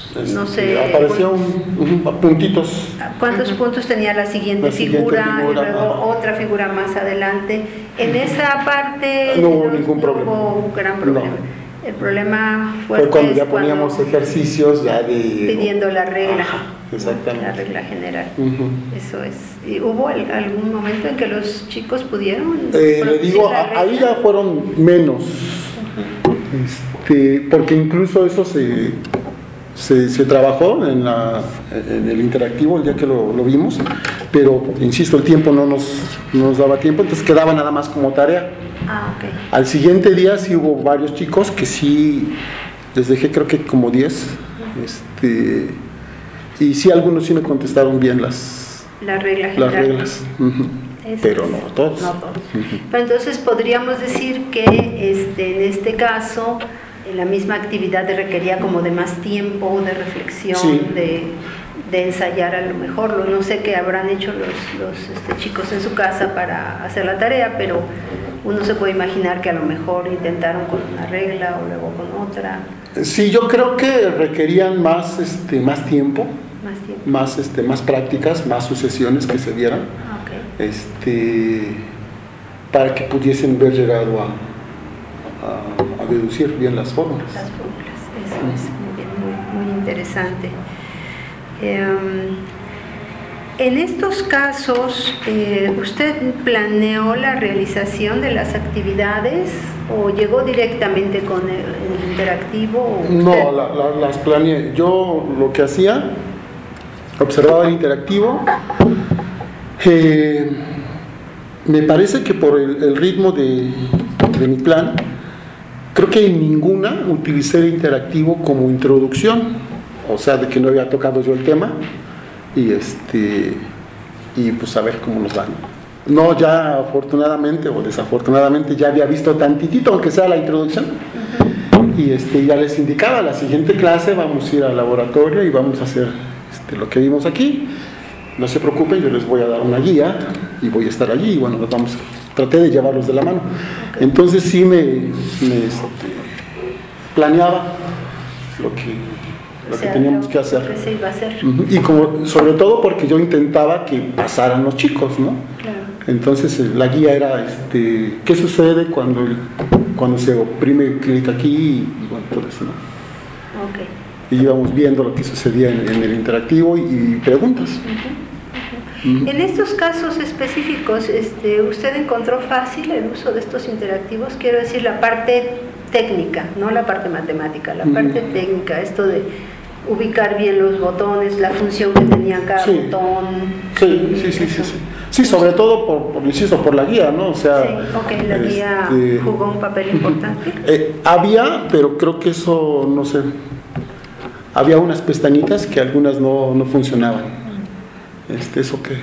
Este, no sé, aparecía un, un, puntitos. ¿Cuántos uh-huh. puntos tenía la siguiente, la siguiente figura, figura y luego ajá. otra figura más adelante? En esa parte no hubo ningún problema. No hubo un gran problema. No. El problema fue, fue cuando ya poníamos cuando ejercicios ya de pidiendo la regla. Ajá, exactamente. La regla general. Uh-huh. Eso es. ¿Y hubo algún momento en que los chicos pudieron? Eh, le digo, a, ahí ya fueron menos. Uh-huh. Este, porque incluso eso se Se, se trabajó en, la, en el interactivo el día que lo, lo vimos, pero insisto, el tiempo no nos, no nos daba tiempo, entonces quedaba nada más como tarea. Ah, okay. Al siguiente día sí hubo varios chicos que sí, les dejé creo que como diez, uh-huh. este, y sí algunos sí me contestaron bien las, la regla las reglas, uh-huh. pero no todos. No todos. Uh-huh. Pero entonces podríamos decir que este, en este caso la misma actividad requería como de más tiempo, de reflexión, sí. de, de ensayar a lo mejor. No sé qué habrán hecho los, los este, chicos en su casa para hacer la tarea, pero uno se puede imaginar que a lo mejor intentaron con una regla o luego con otra. Sí, yo creo que requerían más, este, más tiempo, más, tiempo. Más, este, más prácticas, más sucesiones que se dieran, okay. este, para que pudiesen ver llegado a A, a deducir bien las fórmulas. Las fórmulas, eso mm. es muy, bien, muy, muy interesante. Eh, en estos casos, eh, ¿usted planeó la realización de las actividades o llegó directamente con el, el interactivo? ¿O no, la, la, las planeé. Yo lo que hacía, observaba el interactivo. Eh, me parece que por el, el ritmo de, de mi plan, creo que en ninguna utilicé el interactivo como introducción, o sea, de que no había tocado yo el tema y este y pues a ver cómo nos va. No, ya afortunadamente o desafortunadamente ya había visto tantitito, aunque sea la introducción, uh-huh. y este ya les indicaba, la siguiente clase vamos a ir al laboratorio y vamos a hacer este, lo que vimos aquí. No se preocupen, yo les voy a dar una guía y voy a estar allí y bueno, nos vamos traté de llevarlos de la mano. Okay. Entonces sí me, me este, planeaba lo que, lo o sea, que teníamos lo, que hacer. Lo que se iba a hacer. Uh-huh. Y como, sobre todo porque yo intentaba que pasaran los chicos, ¿no? Claro. Entonces la guía era, este, ¿qué sucede cuando, el, cuando se oprime clic aquí? Y, y bueno, todo eso, ¿no? Okay. Y íbamos viendo lo que sucedía en, en el interactivo y, y preguntas. Uh-huh. En estos casos específicos, este, ¿usted encontró fácil el uso de estos interactivos? Quiero decir, la parte técnica, no la parte matemática, la parte mm. técnica, esto de ubicar bien los botones, la función que tenía cada sí. botón. Sí, sí, sí, sí, sí. Sí, sobre todo, por, por, insisto, por la guía, ¿no? O sea, sí, ok, la este, guía jugó un papel importante. Eh, había, pero creo que eso, no sé, había unas pestañitas que algunas no, no funcionaban. Este, eso que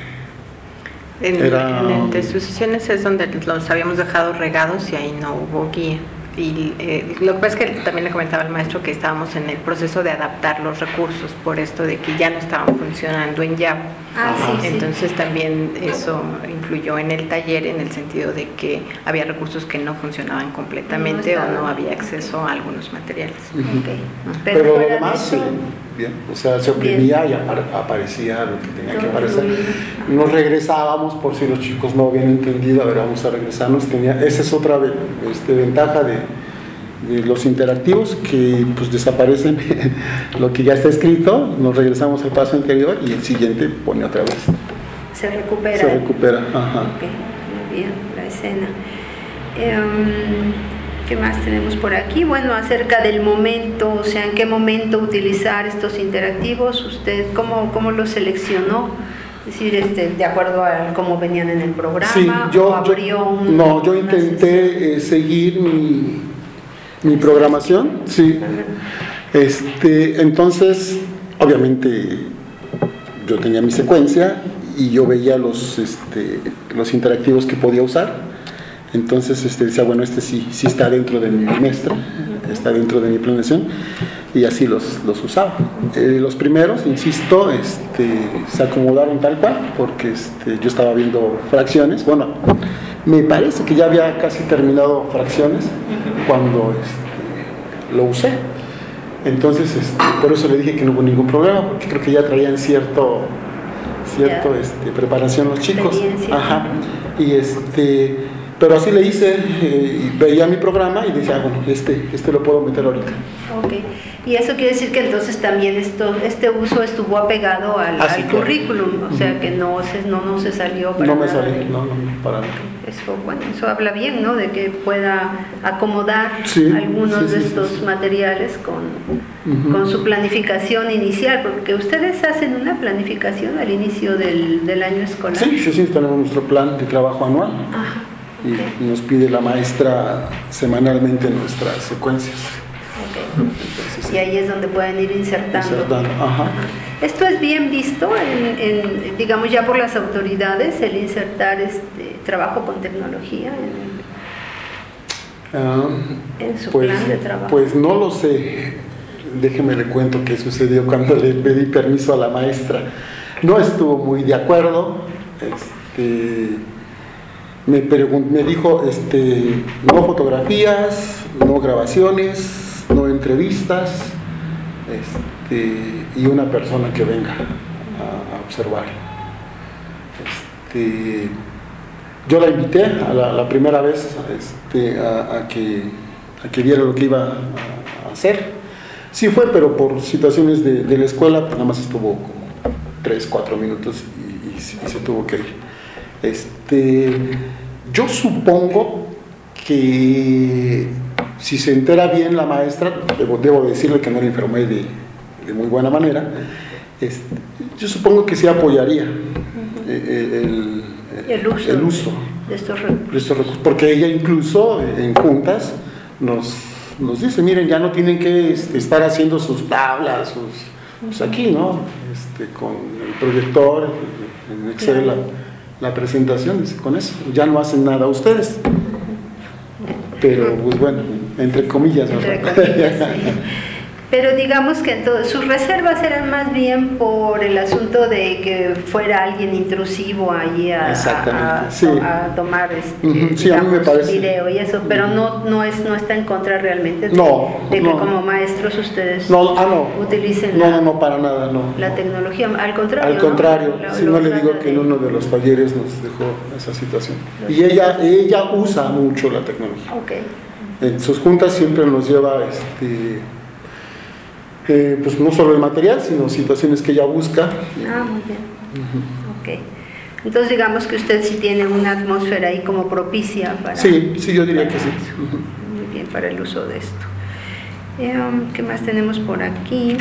en, era... en el de sucesiones es donde los habíamos dejado regados y ahí no hubo guía. Y eh, lo que pasa es que también le comentaba al maestro que estábamos en el proceso de adaptar los recursos por esto de que ya no estaban funcionando en Java. Ah, sí, Entonces sí. también eso influyó en el taller en el sentido de que había recursos que no funcionaban completamente no o no había acceso a algunos materiales. Uh-huh. Okay. Uh-huh. Pero, Pero lo demás, sí, bien, o sea, se oprimía bien. Y apar- aparecía lo que tenía que aparecer. Nos regresábamos por si los chicos no habían entendido, a ver, vamos a regresarnos. Tenía, esa es otra este, ventaja de, de los interactivos, que pues desaparecen lo que ya está escrito, nos regresamos al paso anterior y el siguiente pone otra vez. Se recupera. Se recupera, ajá. Okay. Muy bien, la escena. Um, ¿Qué más tenemos por aquí? Bueno, acerca del momento, o sea, ¿en qué momento utilizar estos interactivos? ¿Usted cómo, cómo los seleccionó? Es decir, este, de acuerdo a cómo venían en el programa, sí, yo, o abrió yo, un, no, yo intenté eh, seguir mi, mi programación, sí. Este, entonces, obviamente, yo tenía mi secuencia y yo veía los, este, los interactivos que podía usar. Entonces este, decía, bueno, este sí, sí está dentro de mi bimestre, está dentro de mi planeación, y así los, los usaba. Eh, los primeros, insisto, este, se acomodaron tal cual, porque este, yo estaba viendo fracciones. Bueno, me parece que ya había casi terminado fracciones cuando este, lo usé. Entonces, este, por eso le dije que no hubo ningún problema, porque creo que ya traían cierto, cierto Ya. este, preparación los chicos. Experiencia. Ajá. Y este, pero así le hice, eh, y veía mi programa y decía, ah, bueno, este, este lo puedo meter ahorita. Ok. Y eso quiere decir que entonces también esto, este uso estuvo apegado al, Ah, sí, al claro. currículum, o sea Ujú. que no se, no, no se salió para No me nada salí, de- no, no, no, para nada. Eso, bueno, eso habla bien, ¿no? De que pueda acomodar Sí, algunos sí, de sí, sí, estos sí. materiales con, Ujú. con su planificación inicial, porque ustedes hacen una planificación al inicio del, del año escolar. Sí, sí, sí, tenemos nuestro plan de trabajo anual Ajá, y ok, nos pide la maestra semanalmente nuestras secuencias. ok. Entonces, Y ahí es donde pueden ir insertando. insertando, ajá. Esto es bien visto, en, en, digamos, ya por las autoridades, el insertar este trabajo con tecnología en, Ah, en su pues, plan de trabajo. pues no lo sé. Déjeme le cuento qué sucedió cuando le pedí permiso a la maestra. No estuvo muy de acuerdo. Este, me, pregun- me dijo, este, no fotografías, no grabaciones, no entrevistas, este, y una persona que venga a, a observar. Este, yo la invité a la, la primera vez este, a, a que, a que viera lo que iba a, a hacer. Sí fue, pero por situaciones de, de la escuela, pues nada más estuvo como tres, cuatro minutos y, y, y se tuvo que ir. Este, yo supongo que si se entera bien la maestra, debo, debo decirle que no la informé de, de muy buena manera, este, yo supongo que sí apoyaría eh, el, el uso, el uso de estos recursos. de estos recursos, porque ella incluso en juntas nos, nos dice, miren, ya no tienen que este, estar haciendo sus tablas, sus, pues aquí, ¿no? Este, con el proyector, en Excel, Claro. la, la presentación, dice, con eso, ya no hacen nada ustedes. Pero, pues bueno, entre comillas, ¿verdad? Entre comillas, sí. Pero digamos que entonces, sus reservas eran más bien por el asunto de que fuera alguien intrusivo allí a, a, a, sí. a tomar este, Uh-huh. Sí, a mí me digamos, parece. video y eso, pero no, no, es, no está en contra realmente de, No, de que no. como maestros ustedes No, ah, no. utilicen No, la, no, no, para nada, no. la tecnología. Al contrario, Al contrario, ¿no? si Lo- no lo le digo trata que en de- uno de los talleres nos dejó esa situación. Los Y ella, ella usa mucho la tecnología. Ok. En sus juntas siempre nos lleva, este, eh, pues no solo el material, sino situaciones que ella busca. Ah, muy bien. Ok. Entonces digamos que usted sí tiene una atmósfera ahí como propicia para... Sí, sí, yo diría que sí. Muy bien, para el uso de esto. Eh, um, ¿Qué más tenemos por aquí?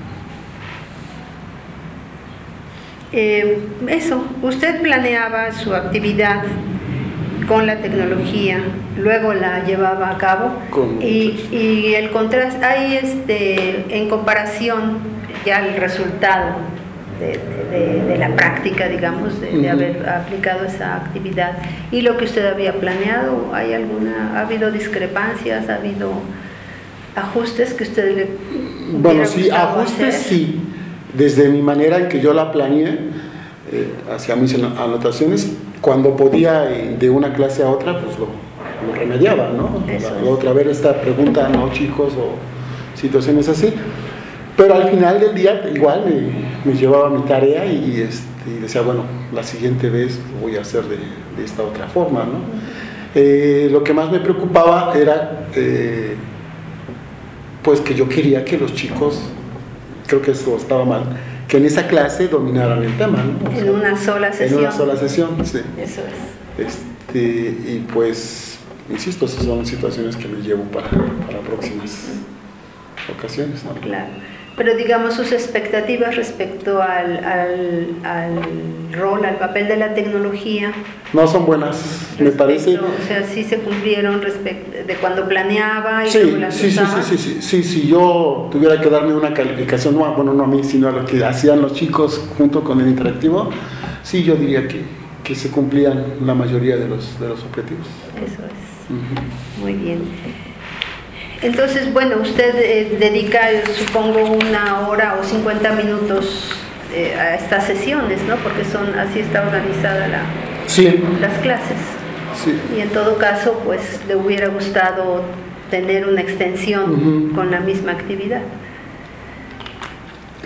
Eh, eso, usted planeaba su actividad con la tecnología, luego la llevaba a cabo Con y, muchos. y el contraste, hay este, en comparación ya el resultado de, de- de la práctica, digamos, de, de Ujú. haber aplicado esa actividad y lo que usted había planeado, ¿hay alguna, ha habido discrepancias, ha habido ajustes que usted le Bueno, hubiera sí, gustado ajustes hacer? sí. Desde mi manera en que yo la planeé, eh, hacia mis anotaciones, cuando podía eh, de una clase a otra, pues lo, lo remediaba, ¿no? Eso La, es. la otra vez esta pregunta, no chicos, o situaciones así. Pero al final del día, igual me, me llevaba mi tarea y, este, y decía, bueno, la siguiente vez lo voy a hacer de, de esta otra forma, ¿no? Eh, lo que más me preocupaba era, eh, pues que yo quería que los chicos, creo que eso estaba mal, que en esa clase dominaran el tema, ¿no? O En sea, una sola en sesión. una sola sesión, sí. Eso es. Este, y pues, insisto, esas son situaciones que me llevo para, para próximas ocasiones, ¿no? Claro. Pero digamos sus expectativas respecto al, al, al rol, al papel de la tecnología. No son buenas, me respecto- parece. O sea, sí se cumplieron respecto de cuando planeaba y Sí, luego las sí, sí, usaba. sí, sí, sí, sí, si yo tuviera que darme una calificación, no, bueno, no a mí, sino a lo que hacían los chicos junto con el interactivo, sí, yo diría que, que se cumplían la mayoría de los, de los objetivos. Eso es. Ujú. Muy bien. Entonces, bueno, usted eh, dedica, eh, supongo, una hora o cincuenta minutos eh, a estas sesiones, ¿no? Porque son así está organizada la, Sí, las clases. sí. Y en todo caso, pues le hubiera gustado tener una extensión Ujú. con la misma actividad.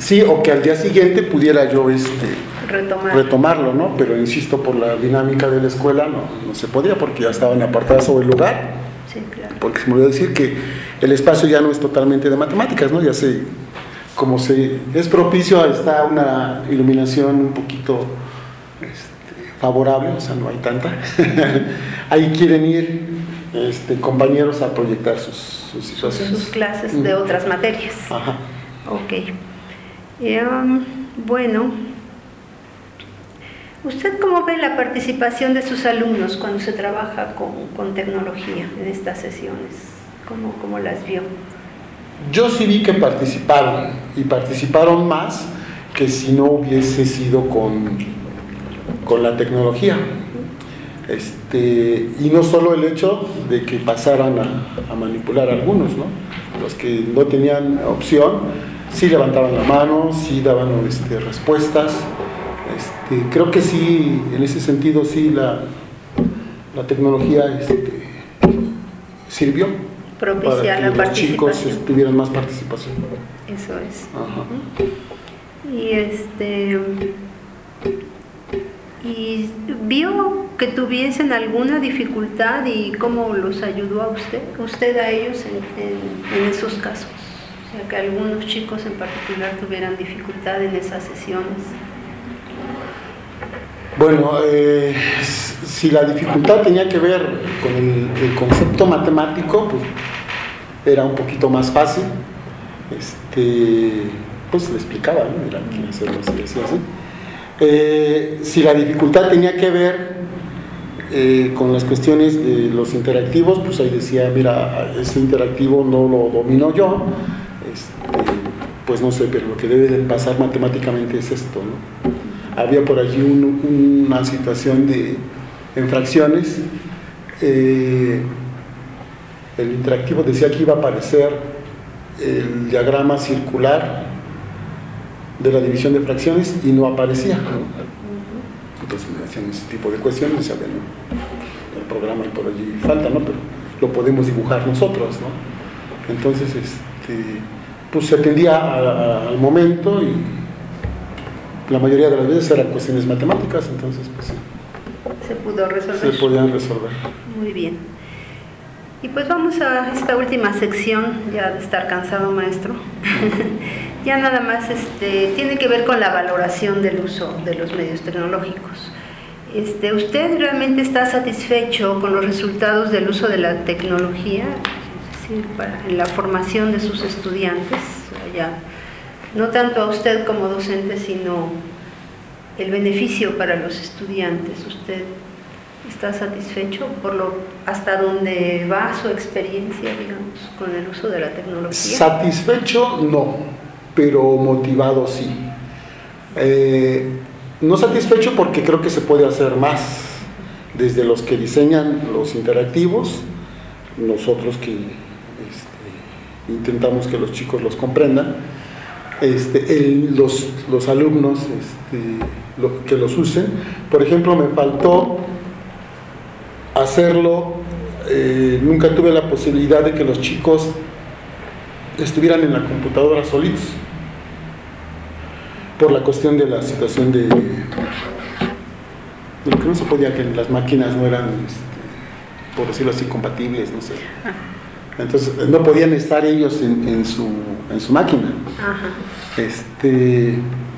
Sí, o que al día siguiente pudiera yo este, Retomar. retomarlo, ¿no? Pero insisto, por la dinámica de la escuela no, no se podía porque ya estaban apartadas sobre el lugar. Sí, claro. Porque se me olvidó decir que el espacio ya no es totalmente de matemáticas, ¿no? Ya se, como se, es propicio, está una iluminación un poquito este, favorable, o sea, no hay tanta. Ahí quieren ir este, compañeros a proyectar sus, sus situaciones. Sus clases de otras materias. Ajá. Ok. Eh, um, bueno, ¿usted cómo ve la participación de sus alumnos cuando se trabaja con, con tecnología en estas sesiones? ¿Cómo, cómo las vio? Yo sí vi que participaron, y participaron más que si no hubiese sido con, con la tecnología. Este, y no solo el hecho de que pasaran a, a manipular a algunos, ¿no? Los que no tenían opción, sí levantaban la mano, sí daban este, respuestas. Este, creo que sí, en ese sentido sí la, la tecnología este, sirvió Propiciar para que la los participación. chicos tuvieran más participación. Eso es. Ajá. Y este y vio que tuviesen alguna dificultad y cómo los ayudó a usted, usted a ellos en, en, en esos casos. O sea, que algunos chicos en particular tuvieran dificultad en esas sesiones. Bueno, eh, si la dificultad tenía que ver con el, el concepto matemático, pues era un poquito más fácil. Este, pues le explicaba, ¿no? Mira, quién hacerlo, se decía así. Eh, si la dificultad tenía que ver eh, con las cuestiones de los interactivos, pues ahí decía, mira, ese interactivo no lo domino yo, este, pues no sé, pero lo que debe de pasar matemáticamente es esto, ¿no? Había por allí un, una situación de en fracciones, eh, el interactivo decía que iba a aparecer el diagrama circular de la división de fracciones y no aparecía, ¿no? Entonces me hacían ese tipo de cuestiones, decía, bueno, el programa y por allí falta, ¿no? Pero lo podemos dibujar nosotros, ¿no? Entonces, este, pues se atendía a, a, al momento y la mayoría de las veces eran cuestiones matemáticas, entonces pues sí, Se pudo resolver. se podían resolver. Muy bien. Y pues vamos a esta última sección, ya de estar cansado, maestro. Ya nada más este, tiene que ver con la valoración del uso de los medios tecnológicos. Este, ¿Usted realmente está satisfecho con los resultados del uso de la tecnología, es decir, para, en la formación de sus estudiantes? Ya, no tanto a usted como docente, sino el beneficio para los estudiantes. ¿Usted está satisfecho por lo hasta dónde va su experiencia, digamos, con el uso de la tecnología? Satisfecho no, pero motivado sí. Eh, no satisfecho porque creo que se puede hacer más, desde los que diseñan los interactivos, nosotros que este, intentamos que los chicos los comprendan, este, el, los, los alumnos este, lo, que los usen. Por ejemplo, me faltó hacerlo, eh, nunca tuve la posibilidad de que los chicos estuvieran en la computadora solitos, por la cuestión de la situación de, de lo que no se podía, que las máquinas no eran, este, por decirlo así, compatibles, no sé. Entonces no podían estar ellos en, en, su, en su máquina. Ajá. Este,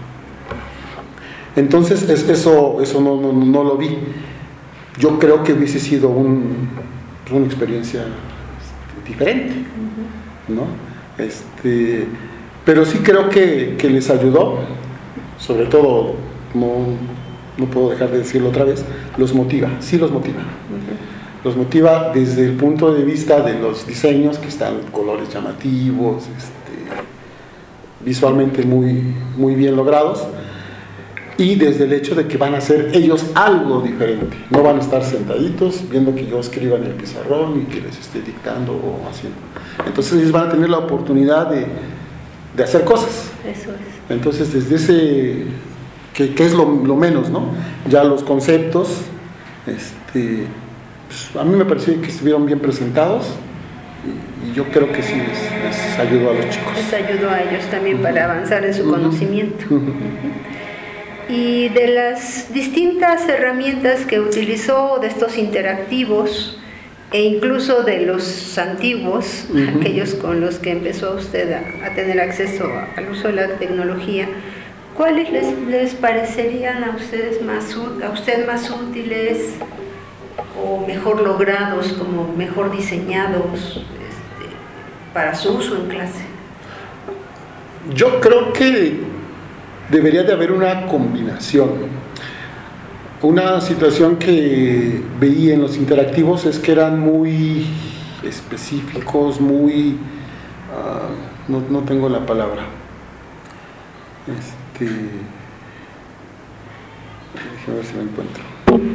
entonces es, eso, eso no, no, no lo vi. Yo creo que hubiese sido un, una experiencia este, diferente, uh-huh. ¿no? Este, pero sí creo que, que les ayudó, sobre todo, no, no puedo dejar de decirlo otra vez, los motiva, sí los motiva. Uh-huh. Los motiva desde el punto de vista de los diseños, que están colores llamativos, este, visualmente muy, muy bien logrados, y desde el hecho de que van a hacer ellos algo diferente, no van a estar sentaditos viendo que yo escriba en el pizarrón y que les esté dictando o haciendo. Entonces ellos van a tener la oportunidad de, de hacer cosas. Eso es. Entonces desde ese, que, que es lo, lo menos, ¿no? Ya los conceptos, este, pues, a mí me pareció que estuvieron bien presentados, y, y yo creo que sí les, les ayudó a los chicos. Les ayudó a ellos también uh-huh. para avanzar en su uh-huh. conocimiento. Uh-huh. Uh-huh. Y de las distintas herramientas que utilizó, de estos interactivos, e incluso de los antiguos, uh-huh. aquellos con los que empezó usted a, a tener acceso al uso de la tecnología, ¿cuáles les, les parecerían a ustedes más, a usted más útiles o mejor logrados, como mejor diseñados este, para su uso en clase? Yo creo que debería de haber una combinación. Una situación que veía en los interactivos es que eran muy específicos, muy... Uh, no, no tengo la palabra. Este, déjame ver si lo encuentro.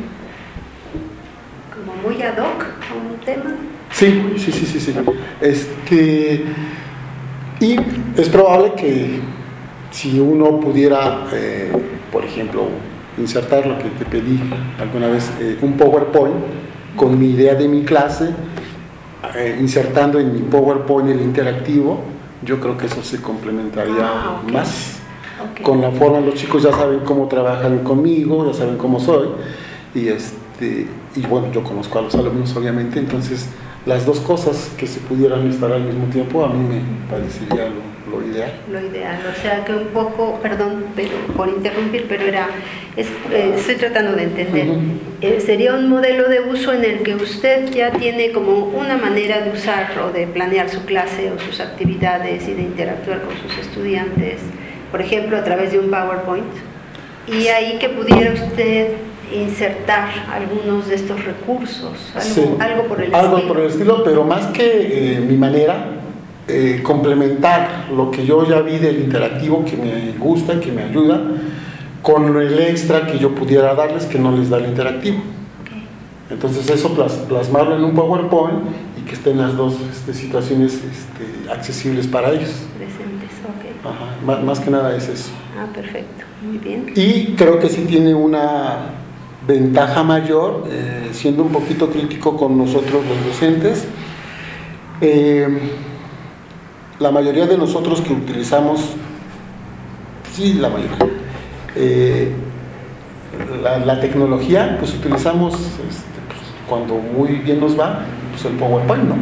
¿Como muy ad hoc a un tema? Sí, sí, sí, sí, sí. Este, y es probable que si uno pudiera, eh, por ejemplo, insertar lo que te pedí alguna vez, eh, un PowerPoint con mi idea de mi clase, eh, insertando en mi PowerPoint el interactivo, yo creo que eso se complementaría ah, okay. más. Okay. Con la forma, los chicos ya saben cómo trabajan conmigo, ya saben cómo soy, y este y bueno, yo conozco a los alumnos obviamente, entonces las dos cosas que se pudieran estar al mismo tiempo a mí me parecería lo, lo ideal. Lo ideal, o sea que un poco, perdón pero por interrumpir, pero era, es, eh, estoy tratando de entender, uh-huh. eh, sería un modelo de uso en el que usted ya tiene como una manera de usar o de planear su clase o sus actividades y de interactuar con sus estudiantes, por ejemplo, a través de un PowerPoint, y ahí que pudiera usted insertar algunos de estos recursos, algo, sí, algo por el algo estilo. por el estilo, pero más que eh, mi manera, eh, complementar lo que yo ya vi del interactivo que me gusta, que me ayuda, con el extra que yo pudiera darles que no les da el interactivo. Okay. Entonces eso plas, plasmarlo en un PowerPoint y que estén las dos este, situaciones este, accesibles para ellos. Presentes, ok. Ajá, más, más que nada es eso. Ah, perfecto, muy bien. Y creo que sí tiene una ventaja mayor, eh, siendo un poquito crítico con nosotros los docentes. Eh, la mayoría de nosotros que utilizamos, sí, la mayoría, eh, la, la tecnología, pues utilizamos este, pues, cuando muy bien nos va, pues el PowerPoint, ¿no?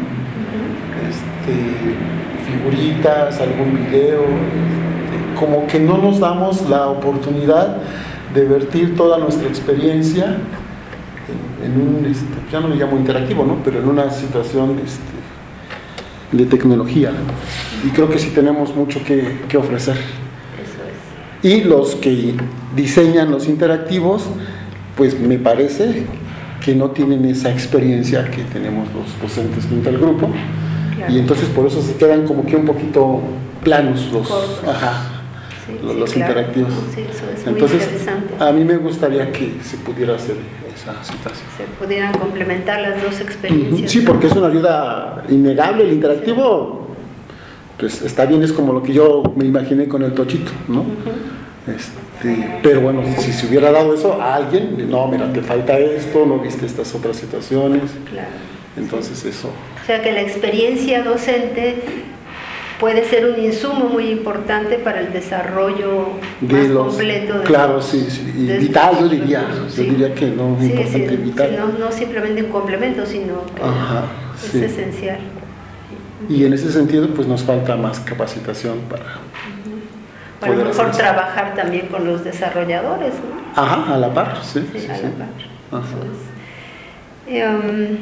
Este, figuritas, algún video, este, como que no nos damos la oportunidad de vertir toda nuestra experiencia en, en un, este, ya no le llamo interactivo, ¿no? Pero en una situación este, de tecnología. Y creo que sí tenemos mucho que, que ofrecer. Eso es. Y los que diseñan los interactivos, pues me parece que no tienen esa experiencia que tenemos los docentes frente al grupo. Claro. Y entonces por eso se quedan como que un poquito planos los... Ajá. Sí, los, sí, los claro. interactivos. Sí, eso es entonces, muy interesante. A mí me gustaría que se pudiera hacer esa situación. Se pudieran complementar las dos experiencias. Sí, porque es una ayuda innegable. El interactivo, pues está bien, es como lo que yo me imaginé con el tochito, ¿no? Uh-huh. Este, pero bueno, si se hubiera dado eso a alguien, no, mira, te falta esto, no viste estas otras situaciones. Claro. Entonces eso. O sea que la experiencia docente puede ser un insumo muy importante para el desarrollo de más los, completo. De claro, los, sí, sí. Y vital, yo diría, sí. yo diría que no, sí, importante, sí, vital. Sí, no, no simplemente un complemento, sino que Ajá, es sí. esencial. Y en ese sentido, pues nos falta más capacitación para... Uh-huh. Para a lo mejor trabajar también con los desarrolladores, ¿no? Ajá, a la par, sí. Sí, sí a sí. la par. Eso es. Um,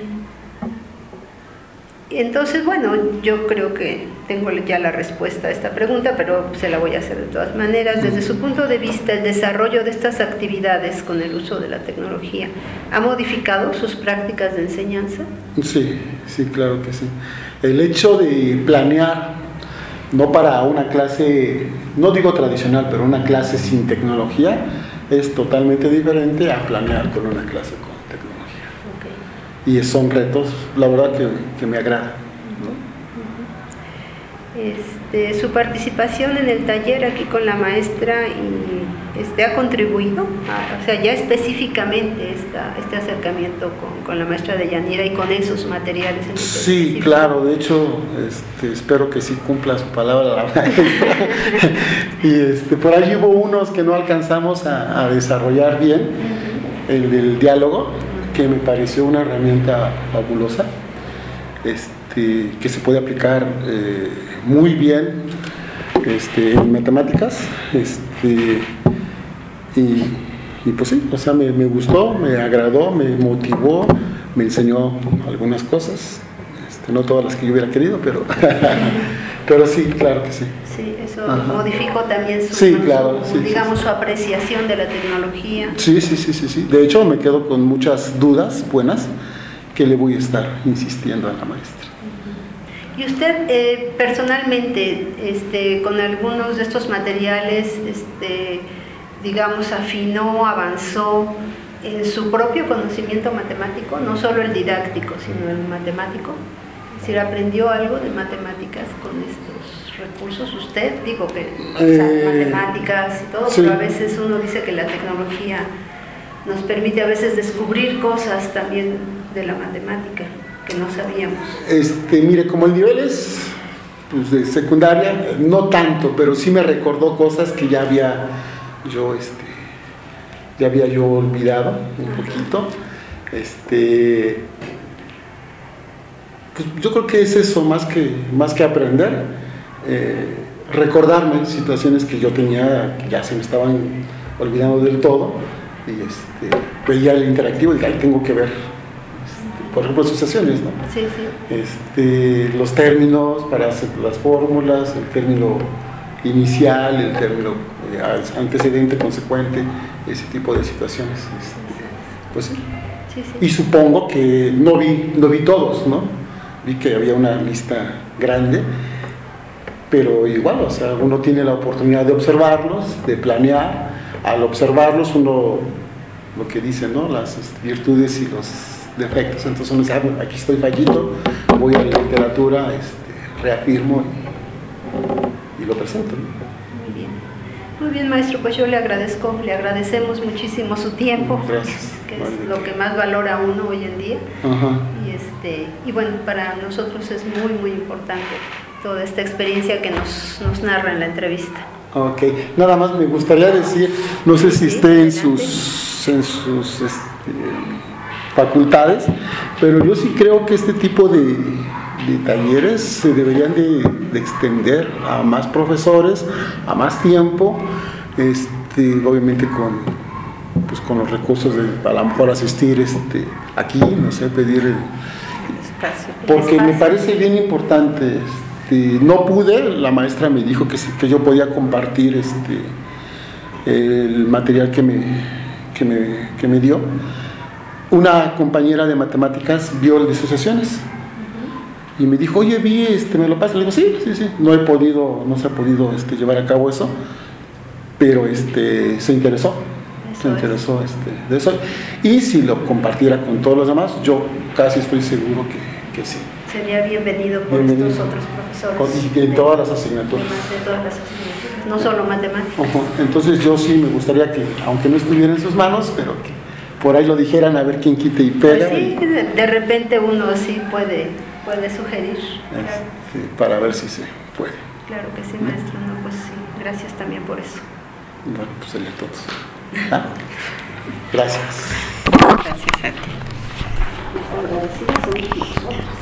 Entonces, bueno, yo creo que tengo ya la respuesta a esta pregunta, pero se la voy a hacer de todas maneras. Desde su punto de vista, el desarrollo de estas actividades con el uso de la tecnología, ¿ha modificado sus prácticas de enseñanza? Sí, sí, claro que sí. El hecho de planear, no para una clase, no digo tradicional, pero una clase sin tecnología, es totalmente diferente a planear con una clase con y son retos, la verdad, que, que me agrada. Este, su participación en el taller aquí con la maestra y este, ha contribuido, a, o sea, ya específicamente esta, este acercamiento con, con la maestra Deyanira y con esos materiales. En sí, claro, de hecho, este, espero que sí cumpla su palabra la maestra. Y este, por allí hubo unos que no alcanzamos a, a desarrollar bien, uh-huh. el del diálogo, que me pareció una herramienta fabulosa. Este, que se puede aplicar eh, muy bien este, en matemáticas, este, y, y pues sí, o sea, me, me gustó, me agradó, me motivó, me enseñó algunas cosas, este, no todas las que yo hubiera querido, pero, pero sí, claro que sí. Sí, eso Ajá. modificó también su, sí, claro, su, sí, digamos, sí, su apreciación de la tecnología. Sí, sí, sí, sí, sí. De hecho, me quedo con muchas dudas buenas que le voy a estar insistiendo a la maestra. ¿Y usted eh, personalmente, este, con algunos de estos materiales, este, digamos, afinó, avanzó en su propio conocimiento matemático, no solo el didáctico, sino el matemático? Es decir, ¿aprendió algo de matemáticas con estos recursos? Usted, digo que eh, sabe matemáticas y todo, sí. pero a veces uno dice que la tecnología nos permite a veces descubrir cosas también de la matemática que no sabíamos. Este, mire, como el nivel es pues, de secundaria, no tanto, pero sí me recordó cosas que ya había yo, este, ya había yo olvidado un poquito. Este, pues yo creo que es eso, más que, más que aprender, eh, recordarme situaciones que yo tenía, que ya se me estaban olvidando del todo, y este, veía el interactivo y dije, ahí tengo que ver. Por ejemplo, asociaciones, ¿no? Sí, sí. Este, los términos para hacer las fórmulas, el término inicial, el término eh, antecedente, consecuente, ese tipo de situaciones. Este, pues sí. Sí, sí. Y supongo que no vi, no vi todos, ¿no? Vi que había una lista grande, pero igual, o sea, uno tiene la oportunidad de observarlos, de planear. Al observarlos, uno, lo que dicen, ¿no? Las este, virtudes y los defectos, entonces uno dice, ah, aquí estoy fallito, voy a la literatura, este, reafirmo y, y lo presento, ¿no? Muy bien, muy bien, maestro, pues yo le agradezco, le agradecemos muchísimo su tiempo. Gracias. Que vale. es lo que más valora uno hoy en día. Ajá. Y este, y bueno, para nosotros es muy muy importante toda esta experiencia que nos, nos narra en la entrevista. Ok, nada más me gustaría decir, no sé si Sí, esté en adelante. sus, en sus este, facultades, pero yo sí creo que este tipo de, de talleres se deberían de, de extender a más profesores, a más tiempo, este, obviamente con, pues con los recursos de a lo mejor asistir este, aquí, no sé, pedir el espacio. porque espacio. me parece bien importante. Este, no pude, la maestra me dijo que, sí, que yo podía compartir este, el material que me, que me, que me dio. Una compañera de matemáticas vio el de asociaciones y me dijo, oye, vi, este, ¿me lo pasas? Le digo, sí, sí, sí, no he podido, no se ha podido este, llevar a cabo eso, pero este, se interesó, Eso se es. interesó este, de eso. Y si lo compartiera con todos los demás, yo casi estoy seguro que, que sí. Sería bienvenido por Bienvenido. estos otros profesores. Con- y en de- todas las asignaturas. además de todas las asignaturas, no solo matemáticas. Ojo, entonces yo sí me gustaría que, aunque no estuviera en sus manos, pero que por ahí lo dijeran a ver quién quita y pega. Pues sí, y- de, de repente uno sí puede, puede sugerir. Claro, este, para ver si se puede. claro que sí, maestro. No, pues sí, gracias también por eso. Bueno, pues sería todo. ¿Ah? Gracias. Gracias a ti. Agradecidos son nosotros.